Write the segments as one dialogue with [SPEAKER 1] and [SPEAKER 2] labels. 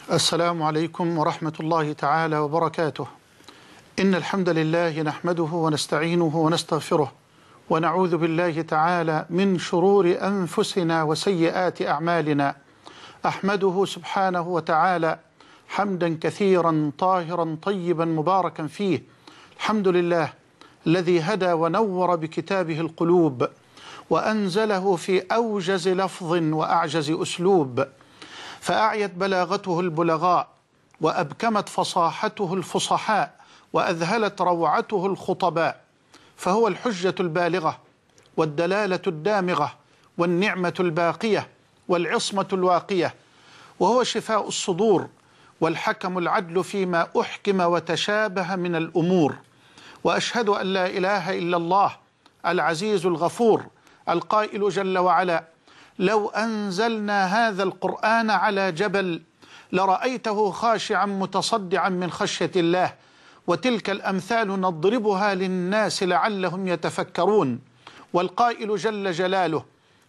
[SPEAKER 1] السلام عليكم ورحمة الله تعالى وبركاته. إن الحمد لله نحمده ونستعينه ونستغفره ونعوذ بالله تعالى من شرور أنفسنا وسيئات أعمالنا. أحمده سبحانه وتعالى حمدا كثيرا طاهرا طيبا مباركا فيه. الحمد لله الذي هدى ونور بكتابه القلوب وأنزله في أوجز لفظ وأعجز أسلوب، فأعيت بلاغته البلغاء وأبكمت فصاحته الفصحاء وأذهلت روعته الخطباء، فهو الحجة البالغة والدلالة الدامغة والنعمة الباقية والعصمة الواقية، وهو شفاء الصدور والحكم العدل فيما أحكم وتشابه من الأمور. وأشهد أن لا إله إلا الله العزيز الغفور القائل جل وعلا: لو أنزلنا هذا القرآن على جبل لرأيته خاشعا متصدعا من خشية الله، وتلك الأمثال نضربها للناس لعلهم يتفكرون. والقائل جل جلاله: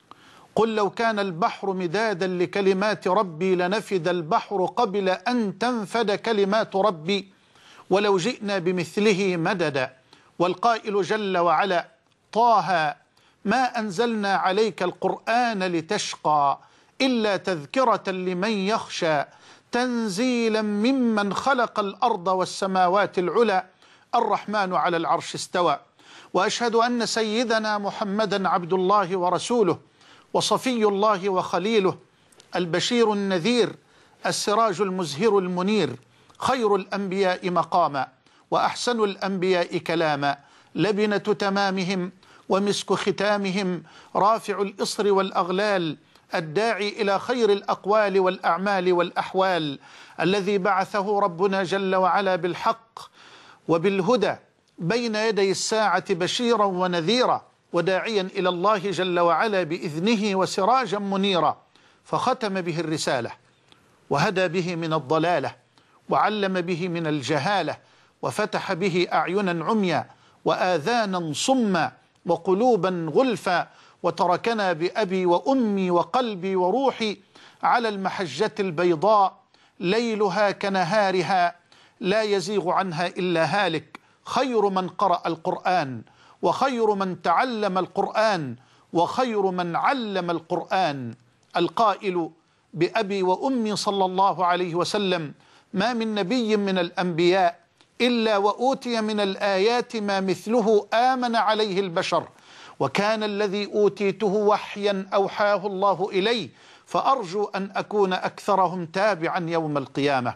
[SPEAKER 1] قل لو كان البحر مدادا لكلمات ربي لنفد البحر قبل أن تنفد كلمات ربي ولو جئنا بمثله مددا. والقائل جل وعلا: طه ما أنزلنا عليك القرآن لتشقى إلا تذكرة لمن يخشى تنزيلا ممن خلق الأرض والسماوات العلى الرحمن على العرش استوى. وأشهد أن سيدنا محمدا عبد الله ورسوله وصفي الله وخليله، البشير النذير السراج المزهر المنير، خير الأنبياء مقاما وأحسن الأنبياء كلاما، لبنة تمامهم ومسك ختامهم، رافع الإصر والأغلال، الداعي إلى خير الأقوال والأعمال والأحوال، الذي بعثه ربنا جل وعلا بالحق وبالهدى بين يدي الساعة بشيرا ونذيرا وداعيا إلى الله جل وعلا بإذنه وسراجا منيرا، فختم به الرسالة وهدى به من الضلالة وعلم به من الجهالة وفتح به أعينا عميا وآذانا صما وقلوبا غلفا، وتركنا بأبي وأمي وقلبي وروحي على المحجة البيضاء ليلها كنهارها لا يزيغ عنها إلا هالك، خير من قرأ القرآن وخير من تعلم القرآن وخير من علم القرآن. القائل بأبي وأمي صلى الله عليه وسلم: ما من نبي من الأنبياء إلا وأوتي من الآيات ما مثله آمن عليه البشر، وكان الذي أوتيته وحيا أوحاه الله إلي، فأرجو أن أكون أكثرهم تابعا يوم القيامة.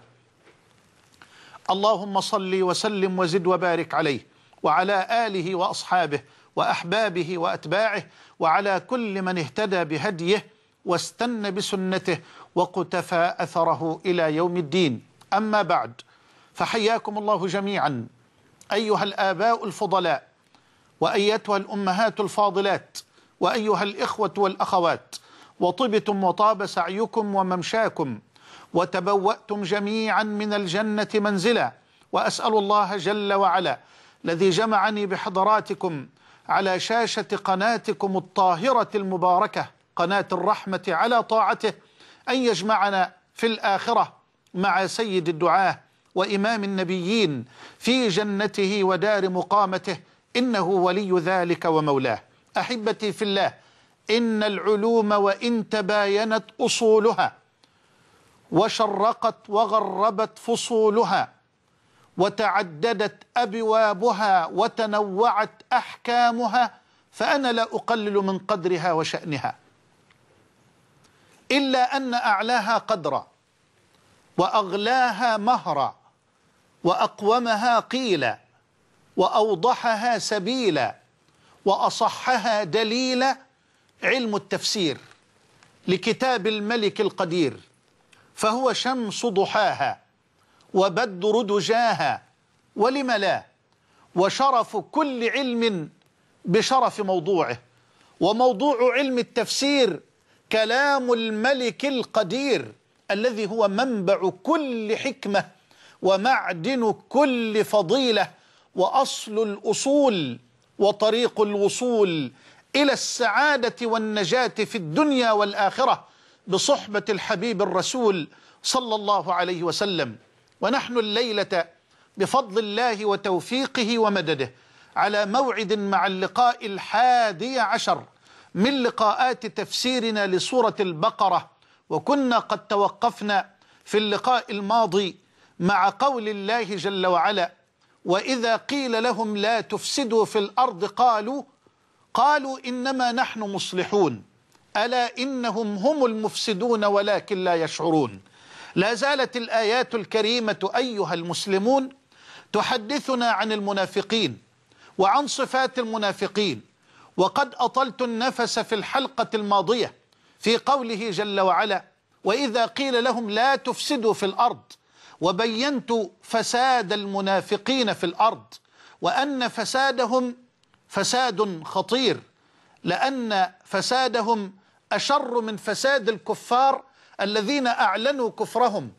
[SPEAKER 1] اللهم صل وسلم وزد وبارك عليه وعلى آله وأصحابه وأحبابه وأتباعه وعلى كل من اهتدى بهديه واستنى بسنته وقتفى أثره إلى يوم الدين. أما بعد، فحياكم الله جميعا أيها الآباء الفضلاء وأيتها الأمهات الفاضلات وأيها الإخوة والأخوات، وطبتم وطاب سعيكم وممشاكم وتبوأتم جميعا من الجنة منزلا. وأسأل الله جل وعلا الذي جمعني بحضراتكم على شاشة قناتكم الطاهرة المباركة قناة الرحمة على طاعته أن يجمعنا في الآخرة مع سيد الدعاة وإمام النبيين في جنته ودار مقامته، إنه ولي ذلك ومولاه. أحبتي في الله، إن العلوم وإن تباينت أصولها وشرقت وغربت فصولها وتعددت أبوابها وتنوعت أحكامها، فأنا لا أقلل من قدرها وشأنها، إلا أن أعلاها قدرا وأغلاها مهرا وأقومها قيلا وأوضحها سبيلا وأصحها دليلا علم التفسير لكتاب الملك القدير، فهو شمس ضحاها وبدر دجاها ولم لا، وشرف كل علم بشرف موضوعه. وموضوع علم التفسير كلام الملك القدير الذي هو منبع كل حكمة ومعدن كل فضيلة وأصل الأصول وطريق الوصول إلى السعادة والنجاة في الدنيا والآخرة بصحبة الحبيب الرسول صلى الله عليه وسلم. ونحن الليلة بفضل الله وتوفيقه ومدده على موعد مع اللقاء 11 من لقاءات تفسيرنا لسورة البقرة، وكنا قد توقفنا في اللقاء الماضي مع قول الله جل وعلا: وإذا قيل لهم لا تفسدوا في الأرض قالوا إنما نحن مصلحون ألا إنهم هم المفسدون ولكن لا يشعرون. لا زالت الآيات الكريمة أيها المسلمون تحدثنا عن المنافقين وعن صفات المنافقين، وقد أطلت النفس في الحلقة الماضية في قوله جل وعلا: وإذا قيل لهم لا تفسدوا في الأرض، وبينت فساد المنافقين في الأرض، وأن فسادهم فساد خطير، لأن فسادهم أشر من فساد الكفار الذين أعلنوا كفرهم،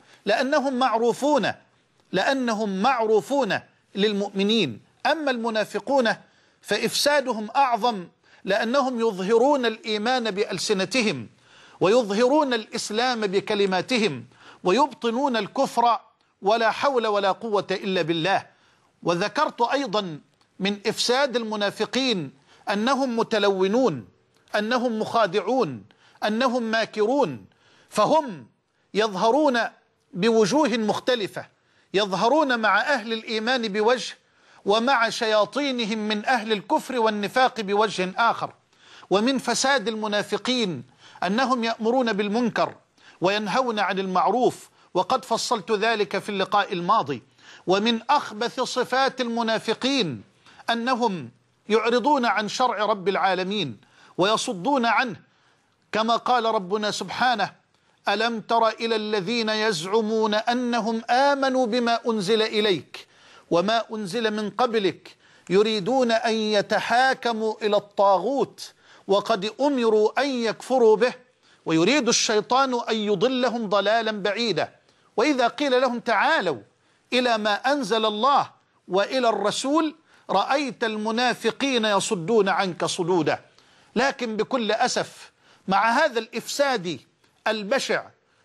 [SPEAKER 1] لأنهم معروفون للمؤمنين. أما المنافقون فإفسادهم أعظم، لأنهم يظهرون الإيمان بألسنتهم ويظهرون الإسلام بكلماتهم ويبطنون الكفر، ولا حول ولا قوة إلا بالله. وذكرت أيضا من إفساد المنافقين أنهم متلونون، أنهم مخادعون، أنهم ماكرون، فهم يظهرون بوجوه مختلفة، يظهرون مع أهل الإيمان بوجه، ومع شياطينهم من أهل الكفر والنفاق بوجه آخر. ومن فساد المنافقين أنهم يأمرون بالمنكر وينهون عن المعروف، وقد فصلت ذلك في اللقاء الماضي. ومن أخبث صفات المنافقين أنهم يعرضون عن شرع رب العالمين ويصدون عنه، كما قال ربنا سبحانه: ألم تر إلى الذين يزعمون أنهم آمنوا بما أنزل إليك وما أنزل من قبلك يريدون أن يتحاكموا إلى الطاغوت وقد أمروا أن يكفروا به ويريد الشيطان أن يضلهم ضلالا بعيدا. وإذا قيل لهم تعالوا إلى ما أنزل الله وإلى الرسول رأيت المنافقين يصدون عنك صدودا. لكن بكل أسف مع هذا الإفساد البشع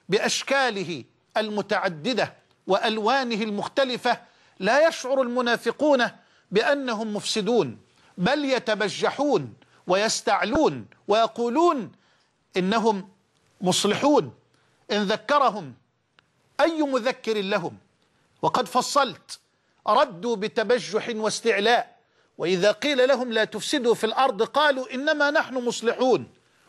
[SPEAKER 1] بأشكاله المتعددة وألوانه المختلفة لا يشعر المنافقون بأنهم مفسدون، بل يتبجحون ويستعلون ويقولون إنهم مصلحون إن ذكرهم أي مذكر لهم. وقد فصلت ردوا بتبجح واستعلاء، وإذا قيل لهم لا تفسدوا في الأرض قالوا إنما نحن مصلحون.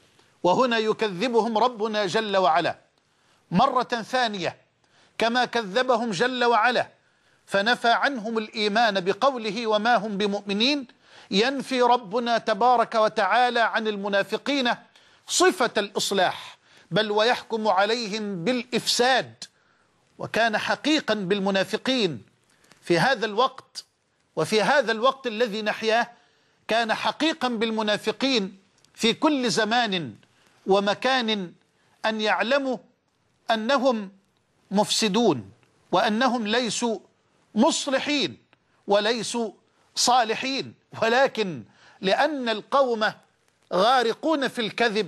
[SPEAKER 1] وهنا يكذبهم ربنا جل وعلا مرة ثانية كما كذبهم جل وعلا، فنفى عنهم الإيمان بقوله وما هم بمؤمنين. ينفي ربنا تبارك وتعالى عن المنافقين صفة الإصلاح، بل ويحكم عليهم بالإفساد. وكان حقيقا بالمنافقين في هذا الوقت، وفي هذا الوقت الذي نحياه كان حقيقا بالمنافقين في كل زمان ومكان أن يعلموا أنهم مفسدون، وأنهم ليسوا مصلحين وليسوا صالحين، ولكن لأن القوم غارقون في الكذب،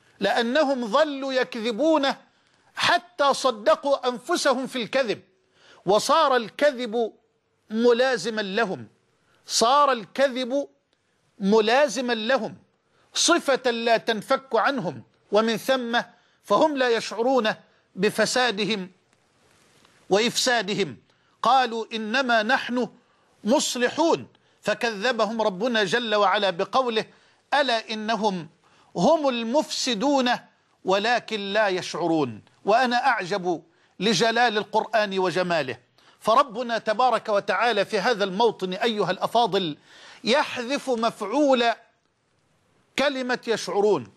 [SPEAKER 1] لأنهم ظلوا يكذبون حتى صدقوا أنفسهم في الكذب، وصار الكذب ملازما لهم، صار الكذب ملازما لهم، صفة لا تنفك عنهم، ومن ثم فهم لا يشعرون بفسادهم وإفسادهم. قالوا إنما نحن مصلحون، فكذبهم ربنا جل وعلا بقوله: ألا إنهم هم المفسدون ولكن لا يشعرون. وأنا أعجب لجلال القرآن وجماله، فربنا تبارك وتعالى في هذا الموطن أيها الأفاضل يحذف مفعول كلمة يشعرون.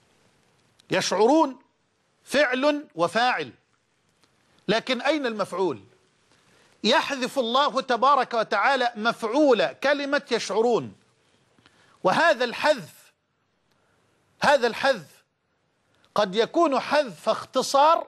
[SPEAKER 1] يشعرون فعل وفاعل، لكن أين المفعول؟ يحذف الله تبارك وتعالى مفعول كلمة يشعرون. وهذا الحذف قد يكون حذف اختصار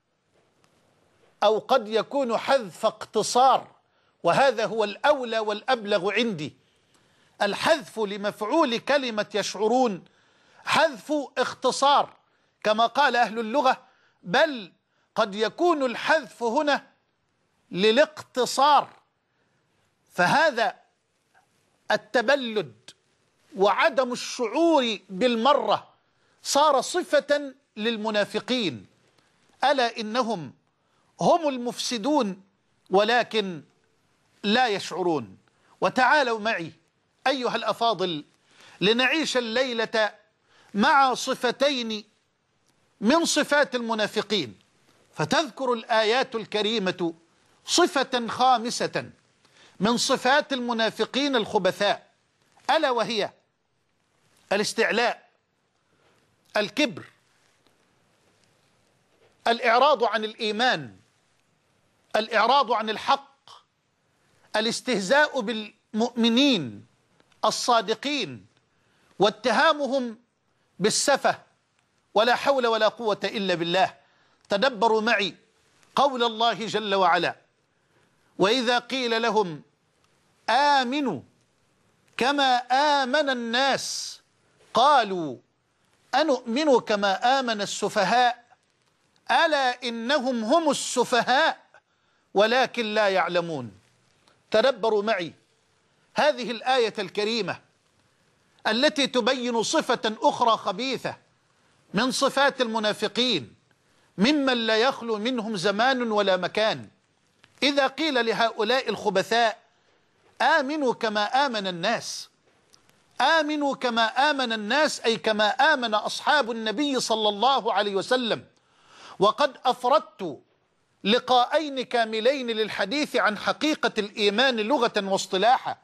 [SPEAKER 1] أو قد يكون حذف اقتصار، وهذا هو الأولى والأبلغ عندي. الحذف لمفعول كلمة يشعرون حذف اختصار كما قال أهل اللغة، بل قد يكون الحذف هنا للاقتصار، فهذا التبلد وعدم الشعور بالمرة صار صفة للمنافقين، ألا إنهم هم المفسدون ولكن لا يشعرون. وتعالوا معي أيها الأفاضل لنعيش الليلة مع صفتين من صفات المنافقين، فتذكر الآيات الكريمة صفة خامسة من صفات المنافقين الخبثاء، ألا وهي الاستعلاء، الكبر، الإعراض عن الإيمان، الإعراض عن الحق، الاستهزاء بالمؤمنين الصادقين، واتهامهم بالسفة، ولا حول ولا قوة إلا بالله. تدبروا معي قول الله جل وعلا: وإذا قيل لهم آمنوا كما آمن الناس قالوا أنؤمن كما آمن السفهاء ألا إنهم هم السفهاء ولكن لا يعلمون. تدبروا معي هذه الآية الكريمة التي تبين صفة أخرى خبيثة من صفات المنافقين ممن لا يخلو منهم زمان ولا مكان. إذا قيل لهؤلاء الخبثاء آمنوا كما آمن الناس، آمنوا كما آمن الناس أي كما آمن أصحاب النبي صلى الله عليه وسلم. وقد أفردت لقاءين كاملين للحديث عن حقيقة الإيمان لغة واصطلاحا،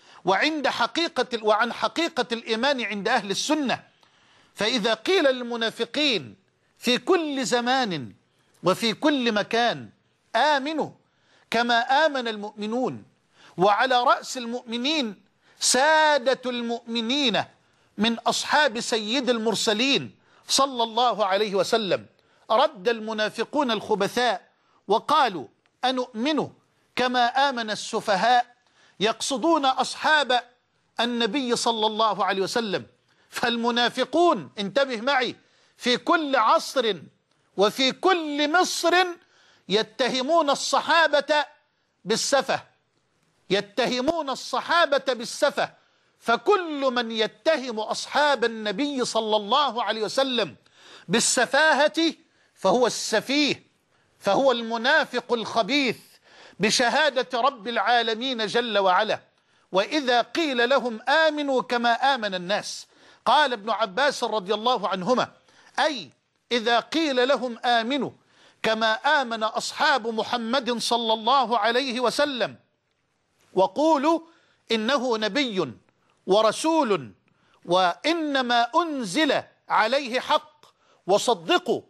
[SPEAKER 1] وعن حقيقة الإيمان عند أهل السنة. فإذا قيل للمنافقين في كل زمان وفي كل مكان آمنوا كما آمن المؤمنون، وعلى رأس المؤمنين سادة المؤمنين من أصحاب سيد المرسلين صلى الله عليه وسلم، رد المنافقون الخبثاء وقالوا أنؤمن كما آمن السفهاء، يقصدون أصحاب النبي صلى الله عليه وسلم. فالمنافقون انتبه معي في كل عصر وفي كل مصر يتهمون الصحابة بالسفة، يتهمون الصحابة بالسفة. فكل من يتهم أصحاب النبي صلى الله عليه وسلم بالسفاهة فهو السفيه، فهو المنافق الخبيث بشهادة رب العالمين جل وعلا. وإذا قيل لهم آمنوا كما آمن الناس، قال ابن عباس رضي الله عنهما: أي إذا قيل لهم آمنوا كما آمن أصحاب محمد صلى الله عليه وسلم، وقولوا إنه نبي ورسول وإنما أنزل عليه حق، وصدقوا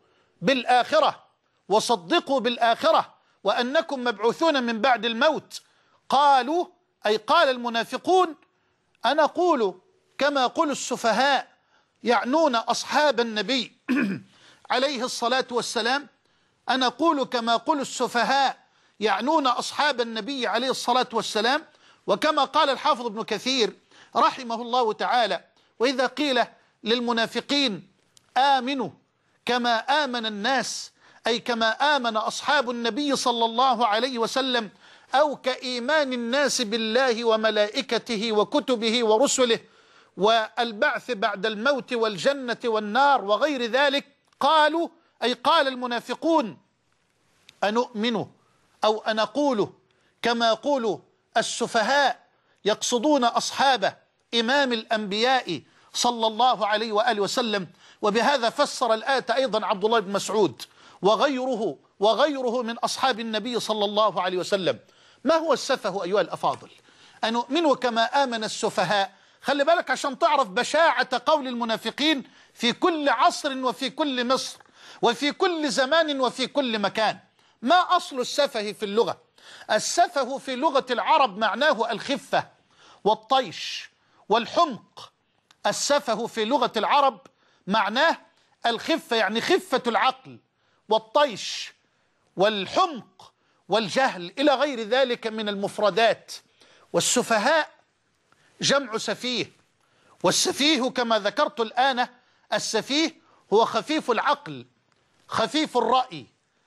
[SPEAKER 1] بالآخرة وأنكم مبعوثون من بعد الموت. قالوا أي قال المنافقون: أنا أقول كما قول السفهاء، يعنون أصحاب النبي عليه الصلاة والسلام. أنا أقول كما قول السفهاء يعنون أصحاب النبي عليه الصلاة والسلام. وكما قال الحافظ ابن كثير رحمه الله تعالى: وإذا قيل للمنافقين آمنوا كما آمن الناس أي كما آمن أصحاب النبي صلى الله عليه وسلم، أو كإيمان الناس بالله وملائكته وكتبه ورسله والبعث بعد الموت والجنة والنار وغير ذلك، قالوا أي قال المنافقون: أنؤمن أو أنقول كما يقول السفهاء، يقصدون أصحاب إمام الأنبياء صلى الله عليه وآله وسلم. وبهذا فسر الآية أيضا عبد الله بن مسعود وغيره من أصحاب النبي صلى الله عليه وسلم. ما هو السفه أيها الأفاضل؟ أنؤمن كما آمن السفهاء. خلي بالك عشان تعرف بشاعة قول المنافقين في كل عصر وفي كل مصر وفي كل زمان وفي كل مكان. ما أصل السفه في اللغة؟ السفه في لغة العرب معناه الخفة والطيش والحمق. السفه في لغة العرب معناه الخفة، يعني خفة العقل والطيش والحمق والجهل إلى غير ذلك من المفردات. والسفهاء جمع سفيه، والسفيه كما ذكرت الآن السفيه هو خفيف العقل خفيف الرأي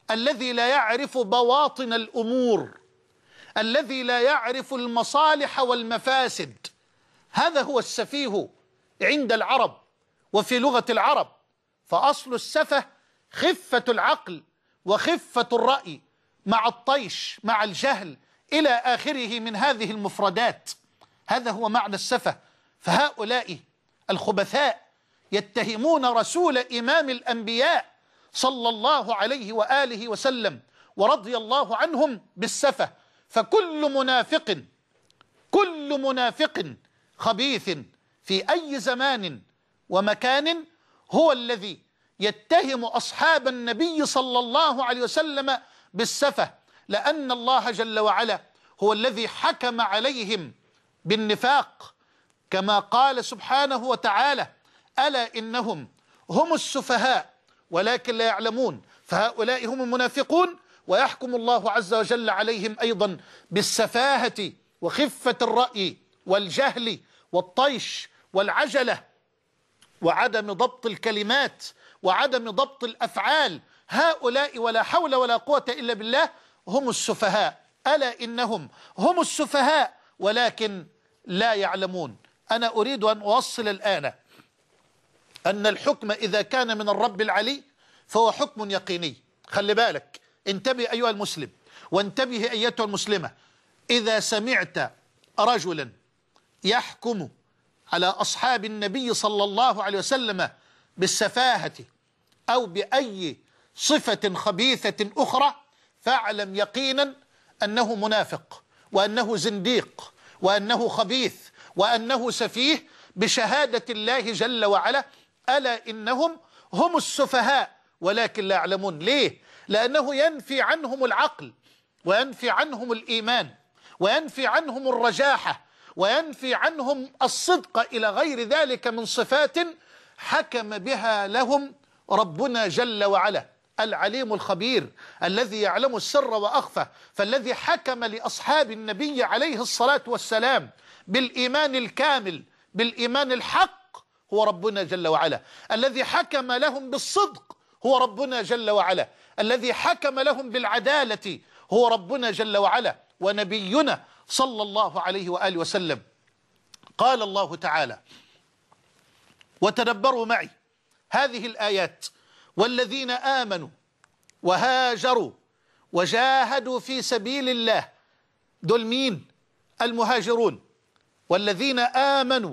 [SPEAKER 1] الذي لا يعرف بواطن الأمور، الذي لا يعرف المصالح والمفاسد. هذا هو السفيه عند العرب وفي لغة العرب. فأصل السفه خفة العقل وخفة الرأي مع الطيش مع الجهل إلى آخره من هذه المفردات. هذا هو معنى السفه. فهؤلاء الخبثاء يتهمون رسول إمام الأنبياء صلى الله عليه وآله وسلم ورضي الله عنهم بالسفه. فكل منافق خبيث في أي زمان ومكان هو الذي يتهم أصحاب النبي صلى الله عليه وسلم بالسفه، لأن الله جل وعلا هو الذي حكم عليهم بالنفاق، كما قال سبحانه وتعالى: ألا إنهم هم السفهاء ولكن لا يعلمون. فهؤلاء هم المنافقون، ويحكم الله عز وجل عليهم أيضا بالسفاهة وخفة الرأي والجهل والطيش والعجلة وعدم ضبط الكلمات وعدم ضبط الأفعال. هؤلاء ولا حول ولا قوة إلا بالله هم السفهاء. ألا إنهم هم السفهاء ولكن لا يعلمون. أنا أريد أن أوصل الآن أن الحكم إذا كان من الرب العلي فهو حكم يقيني. خلي بالك، انتبه أيها المسلم وانتبه أيتها المسلمة. إذا سمعت رجلا يحكم على أصحاب النبي صلى الله عليه وسلم بالسفاهة أو بأي صفة خبيثة أخرى، فاعلم يقينا أنه منافق وأنه زنديق وأنه خبيث وأنه سفيه بشهادة الله جل وعلا. ألا إنهم هم السفهاء ولكن لا يعلمون. ليه؟ لأنه ينفي عنهم العقل وينفي عنهم الإيمان وينفي عنهم الرجاحة وينفي عنهم الصدق إلى غير ذلك من صفات حكم بها لهم ربنا جل وعلا، العليم الخبير الذي يعلم السر وأخفى. فالذي حكم لأصحاب النبي عليه الصلاة والسلام بالإيمان الكامل بالإيمان الحق هو ربنا جل وعلا. الذي حكم لهم بالصدق هو ربنا جل وعلا. الذي حكم لهم بالعدالة هو ربنا جل وعلا ونبينا صلى الله عليه وآله وسلم. قال الله تعالى، وتدبروا معي هذه الآيات: والذين آمنوا وهاجروا وجاهدوا في سبيل الله. دول مين؟ المهاجرون. والذين آمنوا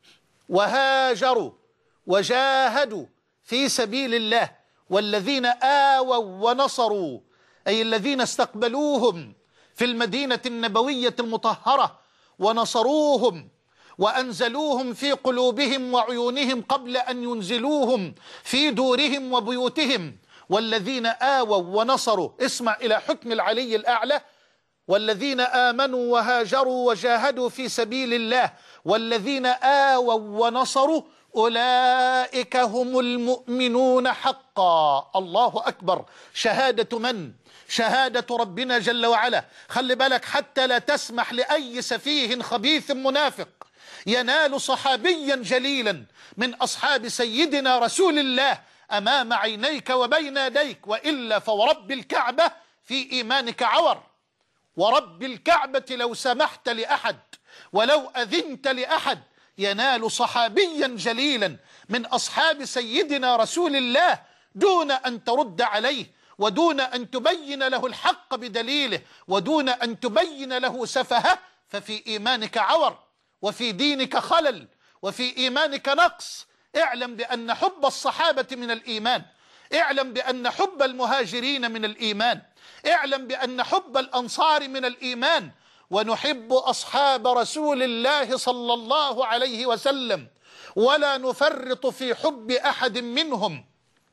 [SPEAKER 1] وهاجروا وجاهدوا في سبيل الله. والذين آووا ونصروا، أي الذين استقبلوهم في المدينة النبوية المطهرة ونصروهم وأنزلوهم في قلوبهم وعيونهم قبل أن ينزلوهم في دورهم وبيوتهم. والذين آووا ونصروا، اسمع إلى حكم العلي الأعلى: والذين آمنوا وهاجروا وجاهدوا في سبيل الله والذين آووا ونصروا أولئك هم المؤمنون حقا. الله أكبر. شهادة من؟ شهادة ربنا جل وعلا. خلي بالك حتى لا تسمح لأي سفيه خبيث منافق ينال صحابيا جليلا من أصحاب سيدنا رسول الله أمام عينيك وبين يديك، وإلا فورب الكعبة في إيمانك عور. ورب الكعبة لو سمحت لأحد ولو أذنت لأحد ينال صحابيا جليلا من أصحاب سيدنا رسول الله دون أن ترد عليه ودون أن تبين له الحق بدليله ودون أن تبين له سفهه، ففي إيمانك عور وفي دينك خلل وفي إيمانك نقص. اعلم بأن حب الصحابة من الإيمان، اعلم بأن حب المهاجرين من الإيمان، اعلم بأن حب الأنصار من الإيمان. ونحب أصحاب رسول الله صلى الله عليه وسلم ولا نفرط في حب أحد منهم.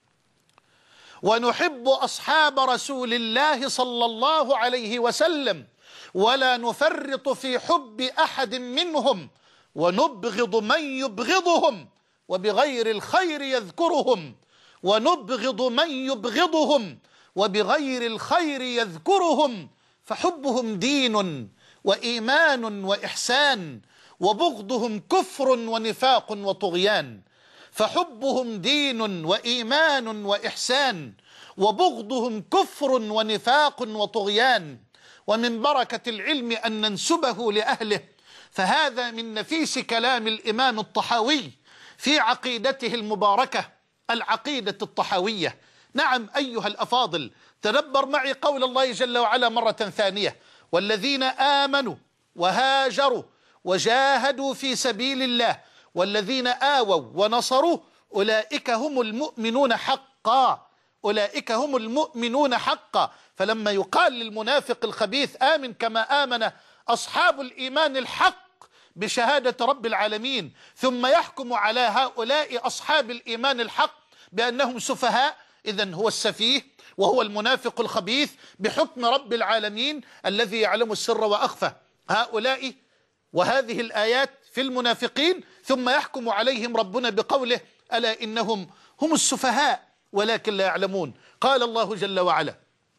[SPEAKER 1] ونحب أصحاب رسول الله صلى الله عليه وسلم ولا نفرط في حب أحد منهم. ونبغض من يبغضهم وبغير الخير يذكرهم. ونبغض من يبغضهم وبغير الخير يذكرهم. فحبهم دين وإيمان وإحسان وبغضهم كفر ونفاق وطغيان. فحبهم دين وإيمان وإحسان وبغضهم كفر ونفاق وطغيان، ومن بركة العلم أن ننسبه لأهله، فهذا من نفيس كلام الإمام الطحاوي في عقيدته المباركة العقيدة الطحاوية. نعم أيها الأفاضل، تدبر معي قول الله جل وعلا مرة ثانية: والذين آمنوا وهاجروا وجاهدوا في سبيل الله والذين آووا ونصروا أولئك هم المؤمنون حقا، أولئك هم المؤمنون حقا. فلما يقال للمنافق الخبيث آمن كما آمن أصحاب الإيمان الحق بشهادة رب العالمين، ثم يحكم على هؤلاء أصحاب الإيمان الحق بأنهم سفهاء، إذن هو السفيه وهو المنافق الخبيث بحكم رب العالمين الذي يعلم السر وأخفى. هؤلاء وهذه الآيات في المنافقين، ثم يحكم عليهم ربنا بقوله: ألا إنهم هم السفهاء ولكن لا يعلمون. قال الله جل وعلا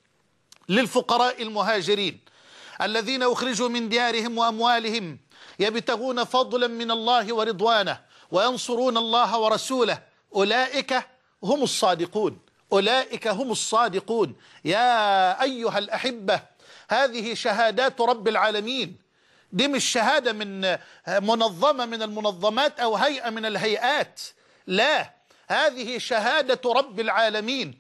[SPEAKER 1] للفقراء المهاجرين الذين أخرجوا من ديارهم وأموالهم يبتغون فضلا من الله ورضوانه وينصرون الله ورسوله أولئك هم الصادقون، أولئك هم الصادقون. يا أيها الأحبة، هذه شهادات رب العالمين، دي مش شهادة من منظمة من المنظمات أو هيئة من الهيئات، لا، هذه شهادة رب العالمين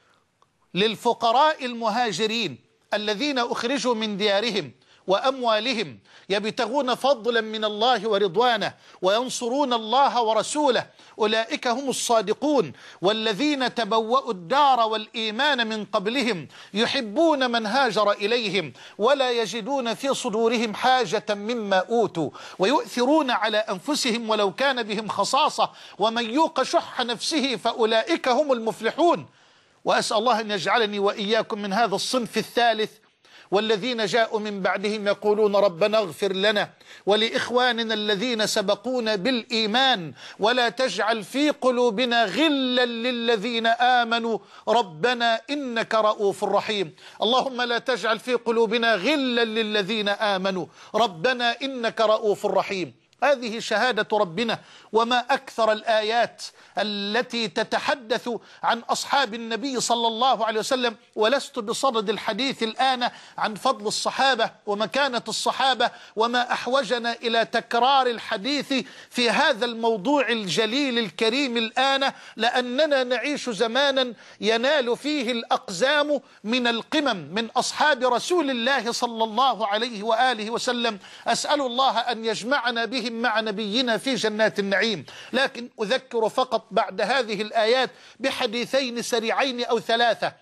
[SPEAKER 1] للفقراء المهاجرين الذين أخرجوا من ديارهم وأموالهم يبتغون فضلا من الله ورضوانه وينصرون الله ورسوله أولئك هم الصادقون. والذين تبوأوا الدار والإيمان من قبلهم يحبون من هاجر إليهم ولا يجدون في صدورهم حاجة مما أوتوا ويؤثرون على أنفسهم ولو كان بهم خصاصة ومن يوق شح نفسه فأولئك هم المفلحون. وأسأل الله أن يجعلني وإياكم من هذا الصنف الثالث، والذين جاءوا من بعدهم يقولون ربنا اغفر لنا ولإخواننا الذين سبقونا بالإيمان ولا تجعل في قلوبنا غلا للذين آمنوا ربنا إنك رؤوف رحيم. اللهم لا تجعل في قلوبنا غلا للذين آمنوا ربنا إنك رؤوف رحيم. هذه شهادة ربنا، وما أكثر الآيات التي تتحدث عن أصحاب النبي صلى الله عليه وسلم. ولست بصدد الحديث الآن عن فضل الصحابة ومكانة الصحابة، وما أحوجنا إلى تكرار الحديث في هذا الموضوع الجليل الكريم الآن، لأننا نعيش زمانا ينال فيه الأقزام من القمم من أصحاب رسول الله صلى الله عليه وآله وسلم. أسأل الله أن يجمعنا بهم مع نبينا في جنات النعيم. لكن أذكر فقط بعد هذه الآيات بحديثين سريعين أو ثلاثة.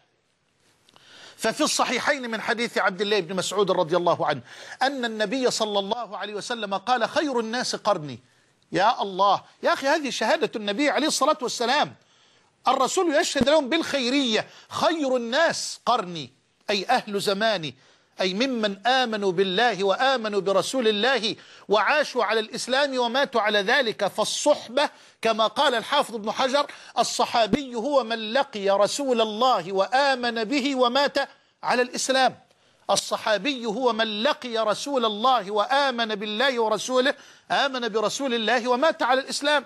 [SPEAKER 1] ففي الصحيحين من حديث عبد الله بن مسعود رضي الله عنه أن النبي صلى الله عليه وسلم قال خير الناس قرني. يا الله يا أخي، هذه شهادة النبي عليه الصلاة والسلام، الرسول يشهد لهم بالخيرية. خير الناس قرني أي أهل زماني، أي ممن آمنوا بالله وآمنوا برسول الله وعاشوا على الإسلام وماتوا على ذلك. فالصحبة كما قال الحافظ ابن حجر: الصحابي هو من لقي رسول الله وآمن به ومات على الإسلام. الصحابي هو من لقي رسول الله وآمن بالله ورسوله، آمن برسول الله ومات على الإسلام.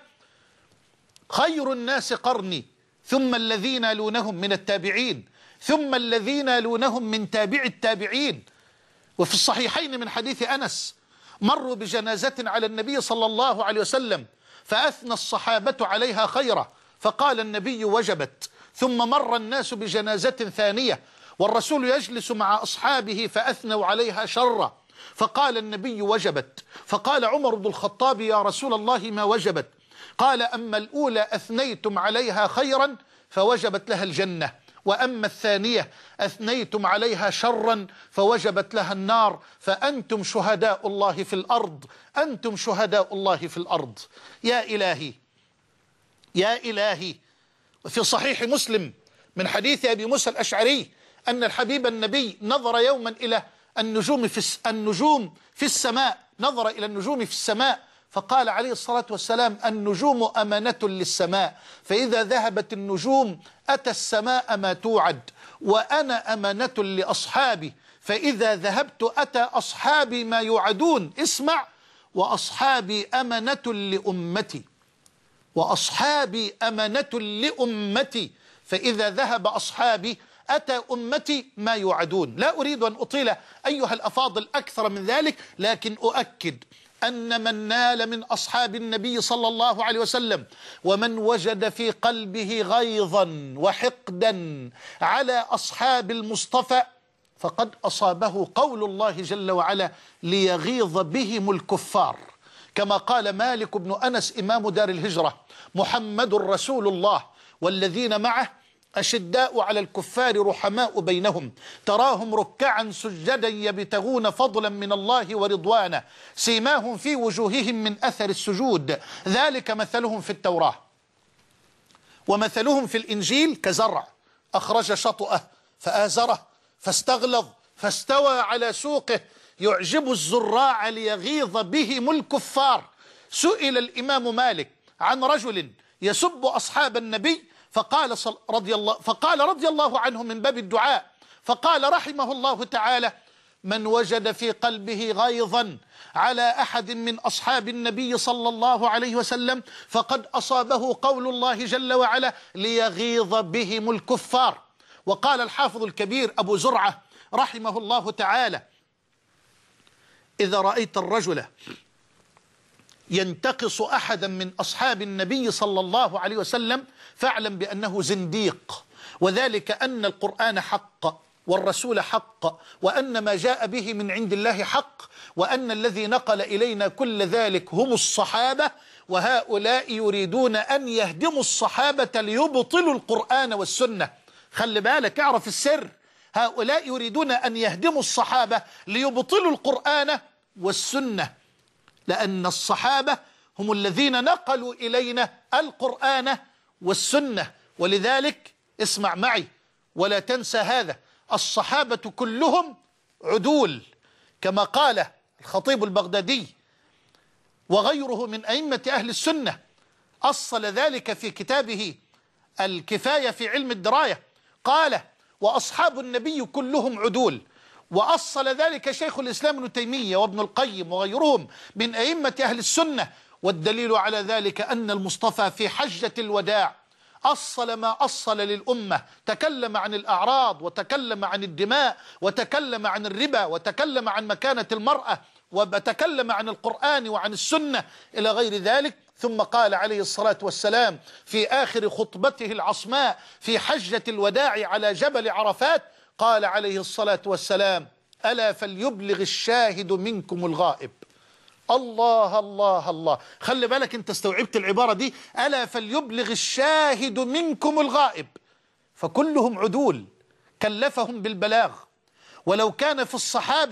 [SPEAKER 1] خير الناس قرني ثم الذين يلونهم من التابعين ثم الذين يلونهم من تابع التابعين. وفي الصحيحين من حديث أنس: مروا بجنازة على النبي صلى الله عليه وسلم فأثنى الصحابة عليها خيرا فقال النبي وجبت. ثم مر الناس بجنازة ثانية والرسول يجلس مع أصحابه فأثنوا عليها شرا فقال النبي وجبت. فقال عمر بن الخطاب: يا رسول الله ما وجبت؟ قال: أما الأولى أثنيتم عليها خيرا فوجبت لها الجنة، وأما الثانية أثنيتم عليها شرا فوجبت لها النار، فأنتم شهداء الله في الأرض، أنتم شهداء الله في الأرض. يا إلهي يا إلهي. وفي صحيح مسلم من حديث أبي موسى الأشعري أن الحبيب النبي نظر يوما إلى النجوم في السماء، نظر إلى النجوم في السماء فقال عليه الصلاة والسلام: النجوم أمانة للسماء، فإذا ذهبت النجوم أتى السماء ما توعد، وأنا أمانة لأصحابي، فإذا ذهبت أتى أصحابي ما يوعدون. اسمع: وأصحابي أمانة لأمتي، وأصحابي أمانة لأمتي، فإذا ذهب أصحابي أتى أمتي ما يوعدون. لا أريد أن أطيل أيها الأفاضل أكثر من ذلك، لكن أؤكد أن من نال من أصحاب النبي صلى الله عليه وسلم ومن وجد في قلبه غيظا وحقدا على أصحاب المصطفى فقد أصابه قول الله جل وعلا: ليغيظ بهم الكفار. كما قال مالك بن أنس إمام دار الهجرة: محمد رسول الله والذين معه أشداء على الكفار رحماء بينهم، تراهم ركعا سجدا يبتغون فضلا من الله ورضوانا، سيماهم في وجوههم من أثر السجود، ذلك مثلهم في التوراة ومثلهم في الإنجيل كزرع أخرج شطأه فآزره فاستغلظ فاستوى على سوقه يعجب الزراع ليغيظ بهم الكفار. سئل الإمام مالك عن رجل يسب أصحاب النبي فقال رضي الله عنه من باب الدعاء، فقال رحمه الله تعالى: من وجد في قلبه غيظا على أحد من أصحاب النبي صلى الله عليه وسلم فقد أصابه قول الله جل وعلا: ليغيظ بهم الكفار. وقال الحافظ الكبير أبو زرعة رحمه الله تعالى: إذا رأيت الرجل ينتقص أحدا من أصحاب النبي صلى الله عليه وسلم فاعلم بأنه زنديق، وذلك أن القرآن حق والرسول حق، وأن ما جاء به من عند الله حق، وأن الذي نقل إلينا كل ذلك هم الصحابة، وهؤلاء يريدون أن يهدموا الصحابة ليبطلوا القرآن والسنة. خلي بالك، اعرف السر، هؤلاء يريدون أن يهدموا الصحابة ليبطلوا القرآن والسنة، لأن الصحابة هم الذين نقلوا إلينا القرآن والسنة. ولذلك اسمع معي ولا تنسى هذا: الصحابة كلهم عدول، كما قال الخطيب البغدادي وغيره من أئمة أهل السنة، أصل ذلك في كتابه الكفاية في علم الدراية، قال: وأصحاب النبي كلهم عدول. وأصل ذلك شيخ الإسلام ابن تيمية وابن القيم وغيرهم من أئمة أهل السنة. والدليل على ذلك أن المصطفى في حجة الوداع أصل ما أصل للأمة، تكلم عن الأعراض، وتكلم عن الدماء، وتكلم عن الربا، وتكلم عن مكانة المرأة، وتكلم عن القرآن وعن السنة إلى غير ذلك. ثم قال عليه الصلاة والسلام في آخر خطبته العصماء في حجة الوداع على جبل عرفات، قال عليه الصلاة والسلام: ألا فليبلغ الشاهد منكم الغائب. الله الله الله، خلي بالك انت استوعبت العبارة دي، ألا فليبلغ الشاهد منكم الغائب. فكلهم عدول كلفهم بالبلاغ. ولو كان في